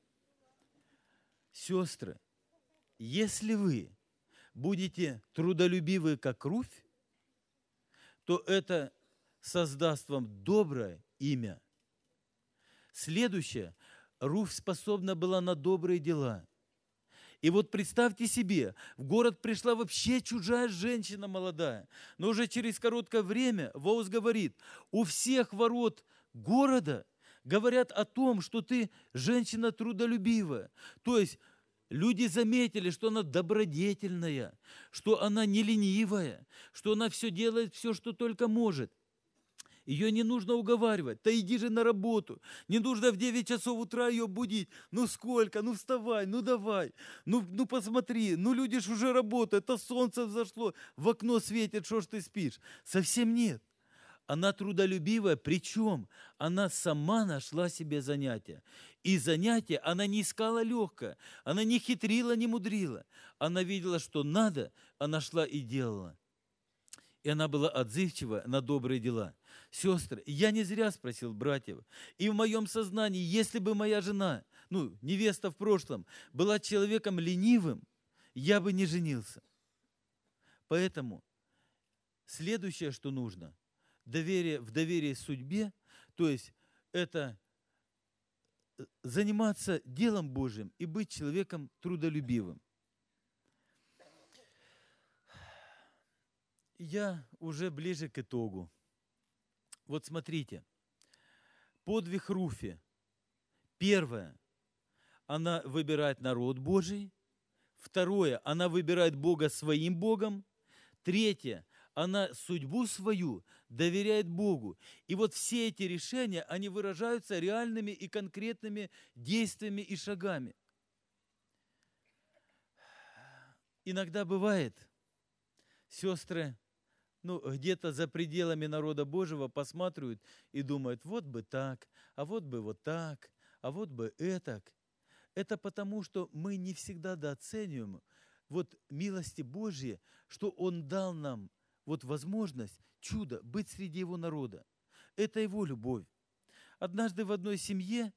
Сестры, если вы будете трудолюбивы, как Руфь, то это создаст вам доброе имя. Следующее. Руфь способна была на добрые дела. И вот представьте себе, в город пришла вообще чужая женщина молодая. Но уже через короткое время Вооз говорит: у всех ворот города говорят о том, что ты женщина трудолюбивая. То есть люди заметили, что она добродетельная, что она не ленивая, что она все делает, все, что только может. Ее не нужно уговаривать. Да иди же на работу. Не нужно в 9 часов утра ее будить. Сколько? Вставай, давай. Посмотри. Люди ж уже работают. А солнце взошло. В окно светит. Что ж ты спишь? Совсем нет. Она трудолюбивая. Причем она сама нашла себе занятие. И занятие она не искала легкое, она не хитрила, не мудрила. Она видела, что надо, она шла и делала. И она была отзывчива на добрые дела. Сестры, я не зря спросил братьев. И в моем сознании, если бы моя жена, невеста в прошлом, была человеком ленивым, я бы не женился. Поэтому следующее, что нужно, в доверии судьбе, то есть это заниматься делом Божьим и быть человеком трудолюбивым. Я уже ближе к итогу. Вот смотрите, подвиг Руфи. Первое, она выбирает народ Божий. Второе, она выбирает Бога своим Богом. Третье, она судьбу свою доверяет Богу. И вот все эти решения, они выражаются реальными и конкретными действиями и шагами. Иногда бывает, сестры, где-то за пределами народа Божьего посматривают и думают, вот бы так, а вот бы вот так, а вот бы этак. Это потому, что мы не всегда дооцениваем милости Божьи, что Он дал нам возможность, чудо, быть среди Его народа. Это Его любовь. Однажды в одной семье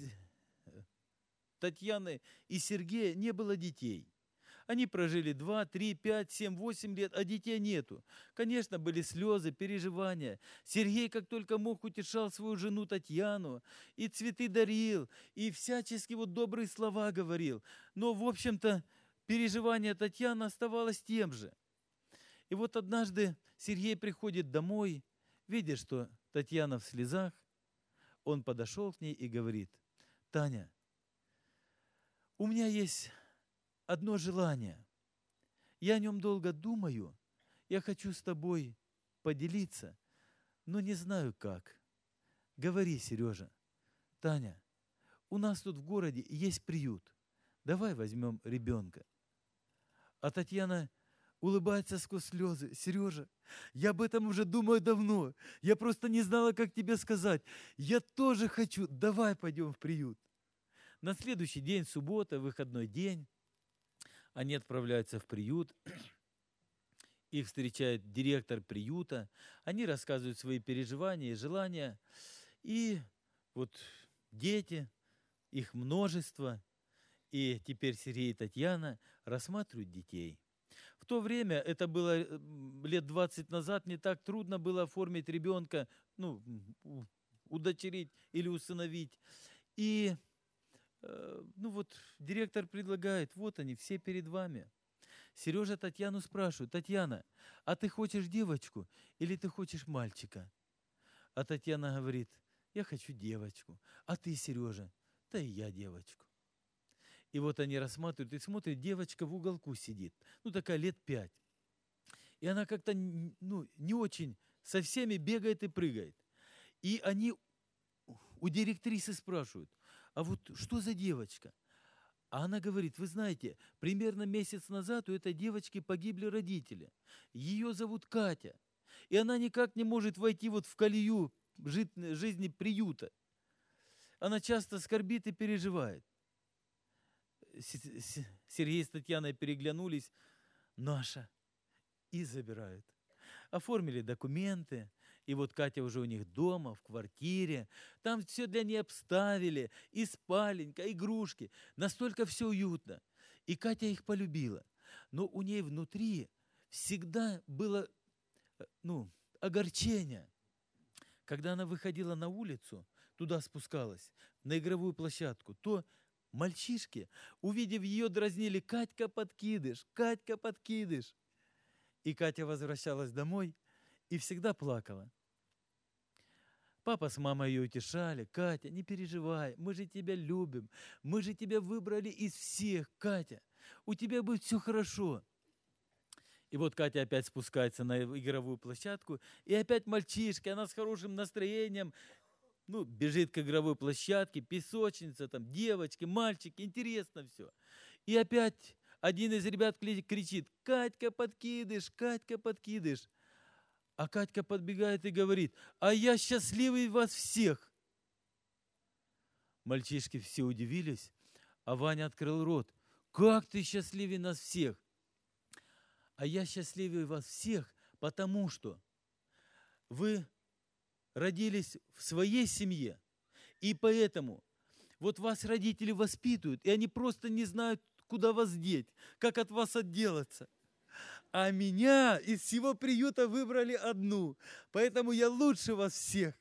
Татьяны и Сергея не было детей. Они прожили 2, 3, 5, 7, 8 лет, а детей нету. Конечно, были слезы, переживания. Сергей, как только мог, утешал свою жену Татьяну, и цветы дарил, и всячески добрые слова говорил. Но, в общем-то, переживание Татьяны оставалось тем же. И однажды Сергей приходит домой, видя, что Татьяна в слезах, он подошел к ней и говорит, Таня, у меня есть одно желание. Я о нем долго думаю, я хочу с тобой поделиться, но не знаю как. Говори, Сережа. Таня, у нас тут в городе есть приют. Давай возьмем ребенка. А Татьяна улыбается сквозь слезы. Сережа, я об этом уже думаю давно. Я просто не знала, как тебе сказать. Я тоже хочу. Давай пойдем в приют. На следующий день, суббота, выходной день, они отправляются в приют. Их встречает директор приюта. Они рассказывают свои переживания и желания. И дети, их множество. И теперь Сергей и Татьяна рассматривают детей. В то время, это было лет 20 назад, не так трудно было оформить ребенка, удочерить или усыновить. И директор предлагает, они все перед вами. Сережа Татьяну спрашивает, Татьяна, а ты хочешь девочку или ты хочешь мальчика? А Татьяна говорит, я хочу девочку. А ты, Сережа? Да и я девочку. И они рассматривают и смотрят, девочка в уголку сидит, такая лет 5. И она как-то, не очень со всеми бегает и прыгает. И они у директрисы спрашивают, а что за девочка? А она говорит, вы знаете, примерно месяц назад у этой девочки погибли родители. Ее зовут Катя. И она никак не может войти в колею жизни приюта. Она часто скорбит и переживает. Сергей с Татьяной переглянулись, наша, и забирают. Оформили документы, и Катя уже у них дома, в квартире. Там все для нее обставили, и спаленька, игрушки. Настолько все уютно. И Катя их полюбила. Но у ней внутри всегда было, огорчение. Когда она выходила на улицу, туда спускалась, на игровую площадку, то мальчишки, увидев ее, дразнили: «Катька, подкидыш! Катька, подкидыш!» И Катя возвращалась домой и всегда плакала. Папа с мамой ее утешали: «Катя, не переживай, мы же тебя любим, мы же тебя выбрали из всех, Катя, у тебя будет все хорошо». И Катя опять спускается на игровую площадку, и опять мальчишки, она с хорошим настроением, бежит к игровой площадке, песочница, там девочки, мальчики, интересно все. И опять один из ребят кричит: «Катька, подкидыш, Катька, подкидыш». А Катька подбегает и говорит: «А я счастливый вас всех». Мальчишки все удивились, а Ваня открыл рот. Как ты счастливее нас всех? А я счастливее вас всех, потому что вы родились в своей семье, и поэтому вот вас родители воспитывают, и они просто не знают, куда вас деть, как от вас отделаться. А меня из всего приюта выбрали одну, поэтому я лучше вас всех.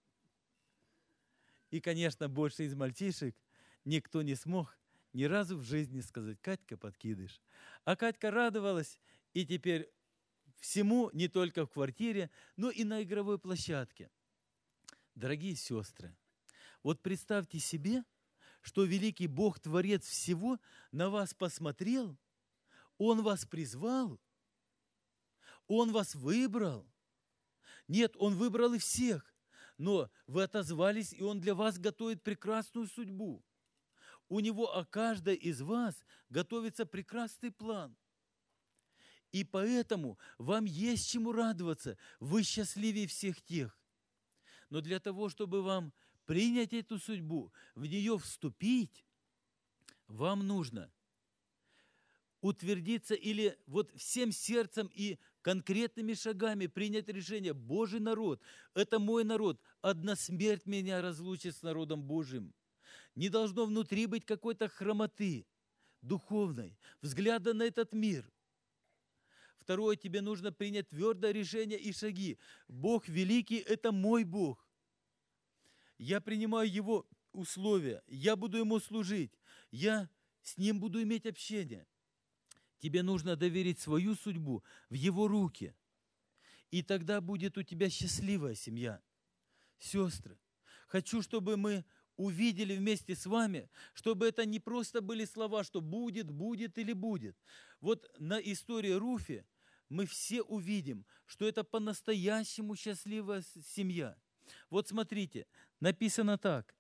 И, конечно, больше из мальчишек никто не смог ни разу в жизни сказать: Катька, подкидыш. А Катька радовалась, и теперь всему, не только в квартире, но и на игровой площадке. Дорогие сестры, вот представьте себе, что великий Бог, Творец всего, на вас посмотрел, Он вас призвал, Он вас выбрал. Нет, Он выбрал и всех, но вы отозвались, и Он для вас готовит прекрасную судьбу. У Него о каждой из вас готовится прекрасный план. И поэтому вам есть чему радоваться, вы счастливее всех тех. Но для того, чтобы вам принять эту судьбу, в нее вступить, вам нужно утвердиться или вот всем сердцем и конкретными шагами принять решение: Божий народ, это мой народ, одна смерть меня разлучит с народом Божьим. Не должно внутри быть какой-то хромоты духовной, взгляда на этот мир. Второе, тебе нужно принять твердое решение и шаги. Бог великий – это мой Бог. Я принимаю Его условия, я буду Ему служить, я с Ним буду иметь общение. Тебе нужно доверить свою судьбу в Его руки, и тогда будет у тебя счастливая семья. Сестры, хочу, чтобы мы увидели вместе с вами, чтобы это не просто были слова, что будет, будет или будет. Вот на истории Руфи мы все увидим, что это по-настоящему счастливая семья. Вот смотрите, написано так.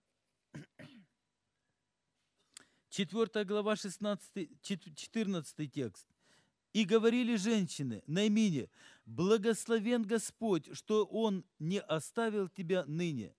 4 глава, 14 текст. «И говорили женщины Наимине: благословен Господь, что Он не оставил тебя ныне».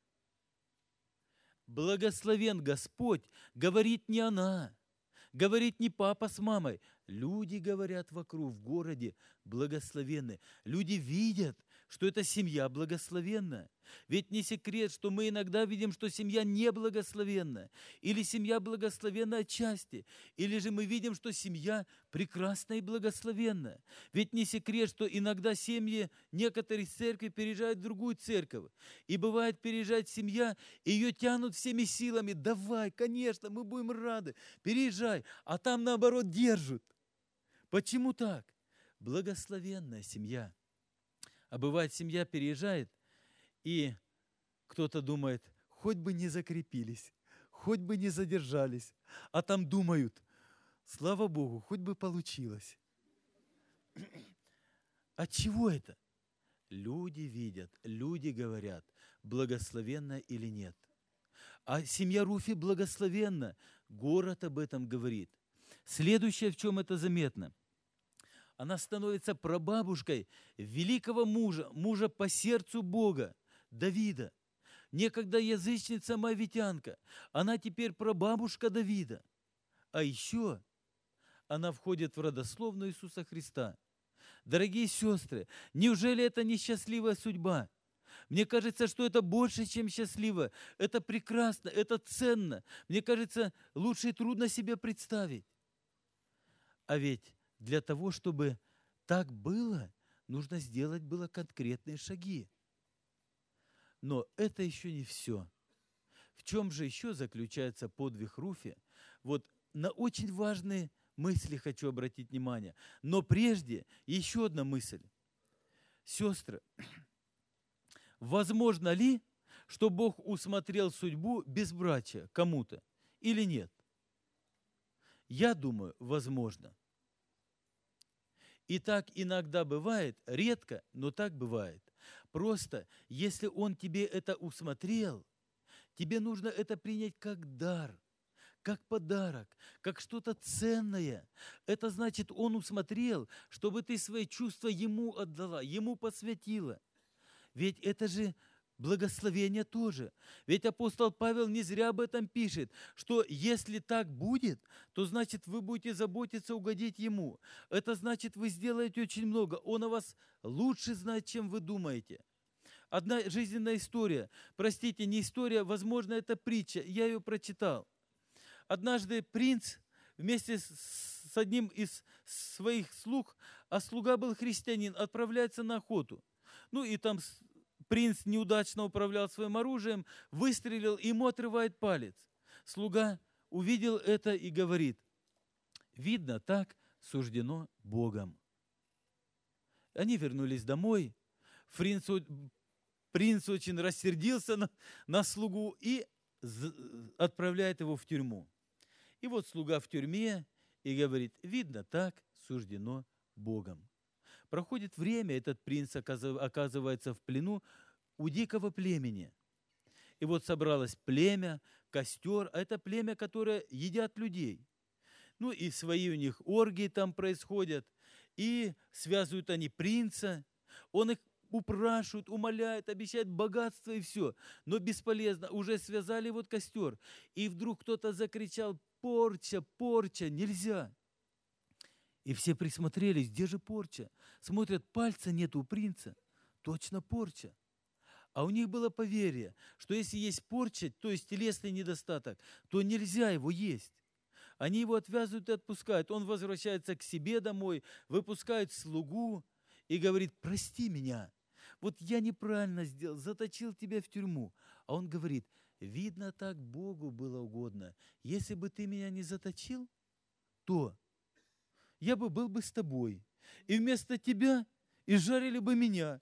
Благословен Господь говорит не она, говорит не папа с мамой. Люди говорят вокруг, в городе, благословенны. Люди видят, что эта семья благословенная. Ведь не секрет, что мы иногда видим, что семья неблагословенная, или семья благословенная отчасти, или же мы видим, что семья прекрасная и благословенная. Ведь не секрет, что иногда семьи некоторых церквей переезжают в другую церковь. И бывает, переезжает семья, и ее тянут всеми силами. Давай, конечно, мы будем рады, переезжай. А там, наоборот, держат. Почему так? Благословенная семья. А бывает, семья переезжает, и кто-то думает: хоть бы не закрепились, хоть бы не задержались. А там думают: слава Богу, хоть бы получилось. От чего это? Люди видят, люди говорят, благословенно или нет. А семья Руфи благословенна. Город об этом говорит. Следующее, в чем это заметно. Она становится прабабушкой великого мужа по сердцу Бога, Давида. Некогда язычница моавитянка, она теперь прабабушка Давида. А еще она входит в родословную Иисуса Христа. Дорогие сестры, неужели это не счастливая судьба? Мне кажется, что это больше, чем счастливо. Это прекрасно, это ценно. Мне кажется, лучше и трудно себе представить. А ведь для того, чтобы так было, нужно сделать было конкретные шаги. Но это еще не все. В чем же еще заключается подвиг Руфи? Вот на очень важные мысли хочу обратить внимание. Но прежде еще одна мысль. Сестры, возможно ли, что Бог усмотрел судьбу безбрачия кому-то или нет? Я думаю, возможно. И так иногда бывает, редко, но так бывает. Просто, если Он тебе это усмотрел, тебе нужно это принять как дар, как подарок, как что-то ценное. Это значит, Он усмотрел, чтобы ты свои чувства Ему отдала, Ему посвятила. Ведь это же благословение тоже. Ведь апостол Павел не зря об этом пишет, что если так будет, то значит вы будете заботиться угодить Ему. Это значит вы сделаете очень много. Он о вас лучше знает, чем вы думаете. Одна жизненная история. Простите, не история, возможно, это притча. Я ее прочитал. Однажды принц вместе с одним из своих слуг, а слуга был христианин, отправляется на охоту. Ну и там принц неудачно управлял своим оружием, выстрелил, и ему отрывает палец. Слуга увидел это и говорит: видно, так суждено Богом. Они вернулись домой. Принц очень рассердился на слугу и отправляет его в тюрьму. И вот слуга в тюрьме и говорит: видно, так суждено Богом. Проходит время, этот принц оказывается в плену у дикого племени. И вот собралось племя, костер, а это племя, которое едят людей. Ну и свои у них оргии там происходят, и связывают они принца, он их упрашивает, умоляет, обещает богатство и все. Но бесполезно, уже связали вот костер. И вдруг кто-то закричал: порча, порча, нельзя. И все присмотрелись: где же порча? Смотрят, пальца нет у принца. Точно порча. А у них было поверье, что если есть порча, то есть телесный недостаток, то нельзя его есть. Они его отвязывают и отпускают. Он возвращается к себе домой, выпускает слугу и говорит: прости меня. Вот я неправильно сделал, заточил тебя в тюрьму. А он говорит: видно, так Богу было угодно. Если бы ты меня не заточил, то я бы был бы с тобой. И вместо тебя изжарили бы меня.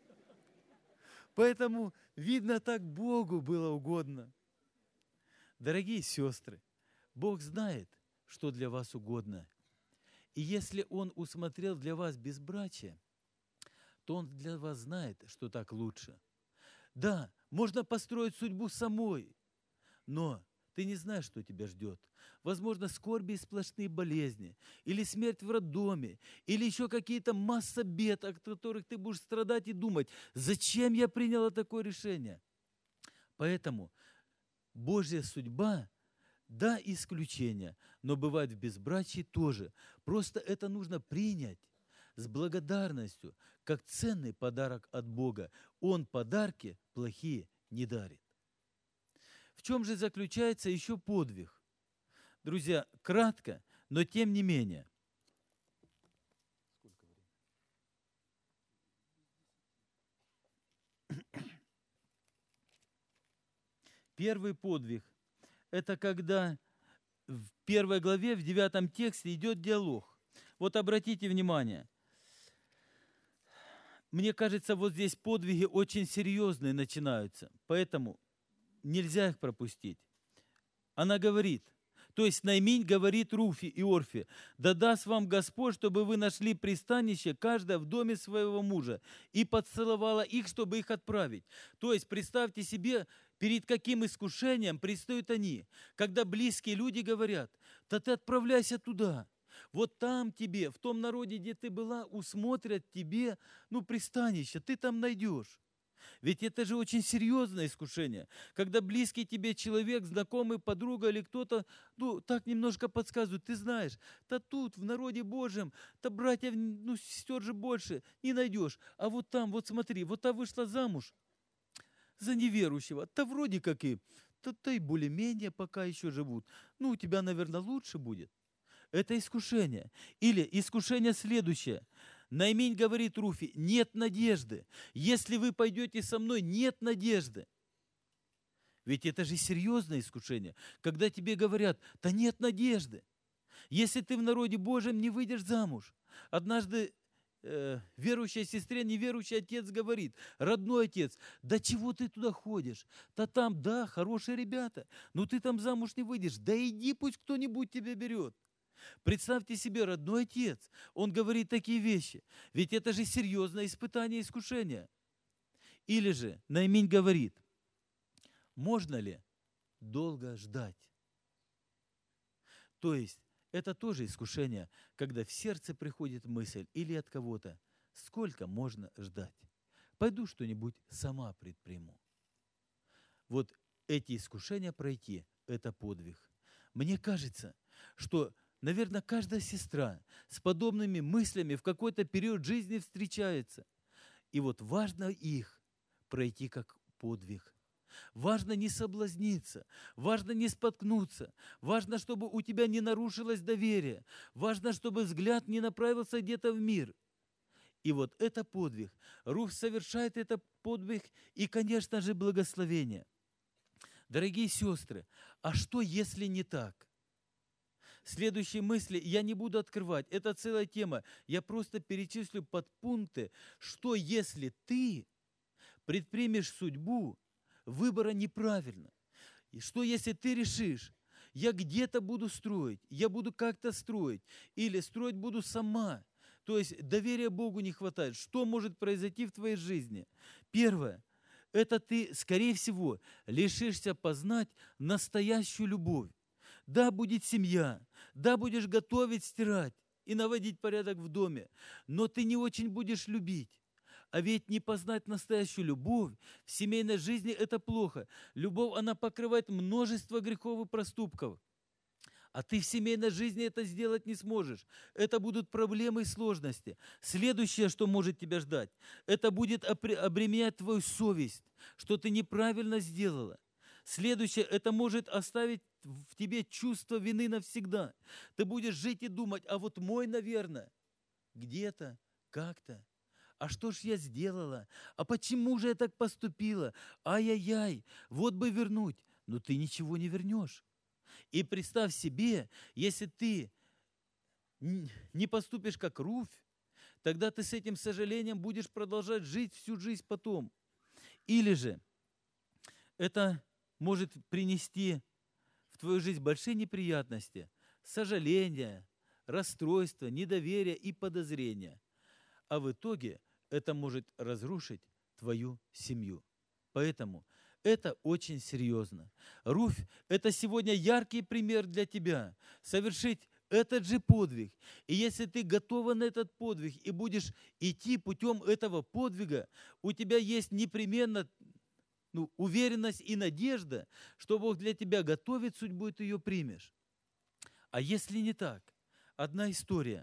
Поэтому, видно, так Богу было угодно. Дорогие сестры, Бог знает, что для вас угодно. И если Он усмотрел для вас безбрачие, то Он для вас знает, что так лучше. Да, можно построить судьбу самой, но ты не знаешь, что тебя ждет. Возможно, скорби и сплошные болезни, или смерть в роддоме, или еще какие-то масса бед, от которых ты будешь страдать и думать: зачем я приняла такое решение? Поэтому Божья судьба, да, исключения, но бывает в безбрачии тоже. Просто это нужно принять с благодарностью, как ценный подарок от Бога. Он подарки плохие не дарит. В чем же заключается еще подвиг? Друзья, кратко, но тем не менее. Первый подвиг – это когда в 1 главе, в 9 тексте идет диалог. Вот обратите внимание. Мне кажется, вот здесь подвиги очень серьезные начинаются, поэтому нельзя их пропустить. Она говорит, то есть Наиминь говорит Руфе и Орфе: да даст вам Господь, чтобы вы нашли пристанище, каждая в доме своего мужа, и поцеловала их, чтобы их отправить. То есть представьте себе, перед каким искушением предстают они, когда близкие люди говорят: да ты отправляйся туда. Вот там тебе, в том народе, где ты была, усмотрят тебе, пристанище, ты там найдешь. Ведь это же очень серьезное искушение, когда близкий тебе человек, знакомый, подруга или кто-то, так немножко подсказывает: ты знаешь, да тут, в народе Божьем, да братьев, сестер же больше, не найдешь. А вот там, вот смотри, вот та вышла замуж за неверующего, да вроде как и, да и более-менее пока еще живут. У тебя, наверное, лучше будет. Это искушение. Или искушение следующее. Наиминь говорит Руфе: нет надежды. Если вы пойдете со мной, нет надежды. Ведь это же серьезное искушение, когда тебе говорят: да нет надежды. Если ты в народе Божьем не выйдешь замуж. Однажды верующей сестре неверующий отец говорит: родной отец, да чего ты туда ходишь? Да там, да, хорошие ребята, но ты там замуж не выйдешь. Да иди, пусть кто-нибудь тебя берет. Представьте себе, родной отец, он говорит такие вещи. Ведь это же серьезное испытание, искушение. Или же Наиминь говорит: можно ли долго ждать? То есть это тоже искушение, когда в сердце приходит мысль или от кого-то: сколько можно ждать? пойду что-нибудь сама предприму. Вот эти искушения пройти – это подвиг. Мне кажется, что, наверное, каждая сестра с подобными мыслями в какой-то период жизни встречается. И вот важно их пройти как подвиг. Важно не соблазниться, важно не споткнуться, важно, чтобы у тебя не нарушилось доверие, важно, чтобы взгляд не направился где-то в мир. И вот это подвиг. Руфь совершает этот подвиг и, конечно же, благословение. Дорогие сестры, а что, если не так? Следующие мысли я не буду открывать. Это целая тема. Я просто перечислю подпункты, что если ты предпримешь судьбу выбора неправильно. И что если ты решишь, я где-то буду строить, я буду как-то строить, или строить буду сама. То есть доверия Богу не хватает. Что может произойти в твоей жизни? Первое. Это ты, скорее всего, лишишься познать настоящую любовь. Да, будет семья, да, будешь готовить, стирать и наводить порядок в доме, но ты не очень будешь любить. А ведь не познать настоящую любовь в семейной жизни – это плохо. Любовь, она покрывает множество грехов и проступков. А ты в семейной жизни это сделать не сможешь. Это будут проблемы и сложности. Следующее, что может тебя ждать, это будет обременять твою совесть, что ты неправильно сделала. Следующее, это может оставить в тебе чувство вины навсегда. Ты будешь жить и думать, а вот мой, наверное, где-то, как-то. А что ж я сделала? А почему же я так поступила? Ай-яй-яй, вот бы вернуть. Но ты ничего не вернешь. И представь себе, если ты не поступишь как Руфь, тогда ты с этим сожалением будешь продолжать жить всю жизнь потом. Или же это может принести в твою жизнь большие неприятности, сожаления, расстройства, недоверия и подозрения. А в итоге это может разрушить твою семью. Поэтому это очень серьезно. Руфь – это сегодня яркий пример для тебя. Совершить этот же подвиг. И если ты готова на этот подвиг и будешь идти путем этого подвига, у тебя есть непременно уверенность и надежда, что Бог для тебя готовит судьбу, и ты ее примешь. А если не так? Одна история.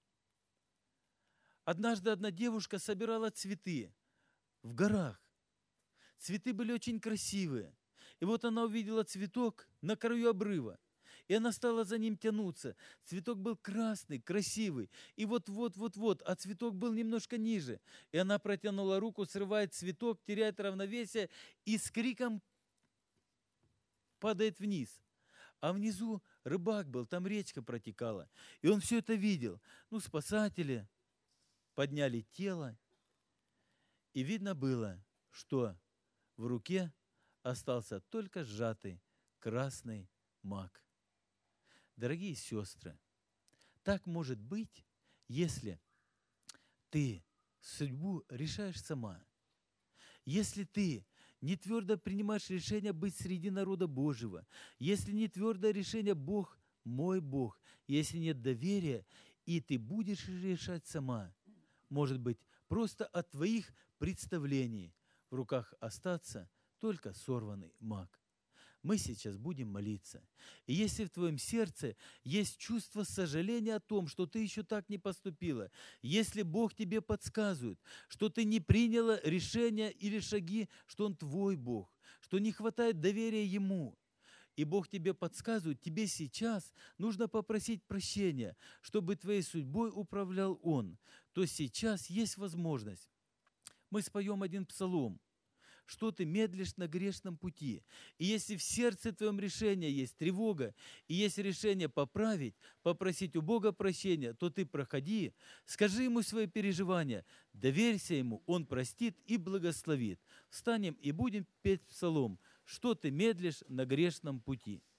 Однажды одна девушка собирала цветы в горах. Цветы были очень красивые. И вот она увидела цветок на краю обрыва. И она стала за ним тянуться. Цветок был красный, красивый. И вот, а цветок был немножко ниже. И она протянула руку, срывает цветок, теряет равновесие и с криком падает вниз. А внизу рыбак был, там речка протекала. И он все это видел. Спасатели подняли тело. И видно было, что в руке остался только сжатый красный мак. Дорогие сестры, так может быть, если ты судьбу решаешь сама. Если ты не твердо принимаешь решение быть среди народа Божьего, если не твердое решение «Бог мой Бог», если нет доверия, и ты будешь решать сама, может быть, просто от твоих представлений в руках остаться только сорванный мак. Мы сейчас будем молиться. И если в твоем сердце есть чувство сожаления о том, что ты еще так не поступила, если Бог тебе подсказывает, что ты не приняла решения или шаги, что Он твой Бог, что не хватает доверия Ему, и Бог тебе подсказывает, тебе сейчас нужно попросить прощения, чтобы твоей судьбой управлял Он, то сейчас есть возможность. Мы споем один псалом. Что ты медлишь на грешном пути. И если в сердце твоем решения есть тревога, и есть решение поправить, попросить у Бога прощения, то ты проходи, скажи Ему свои переживания, доверься Ему, Он простит и благословит. Встанем и будем петь псалом. Что ты медлишь на грешном пути.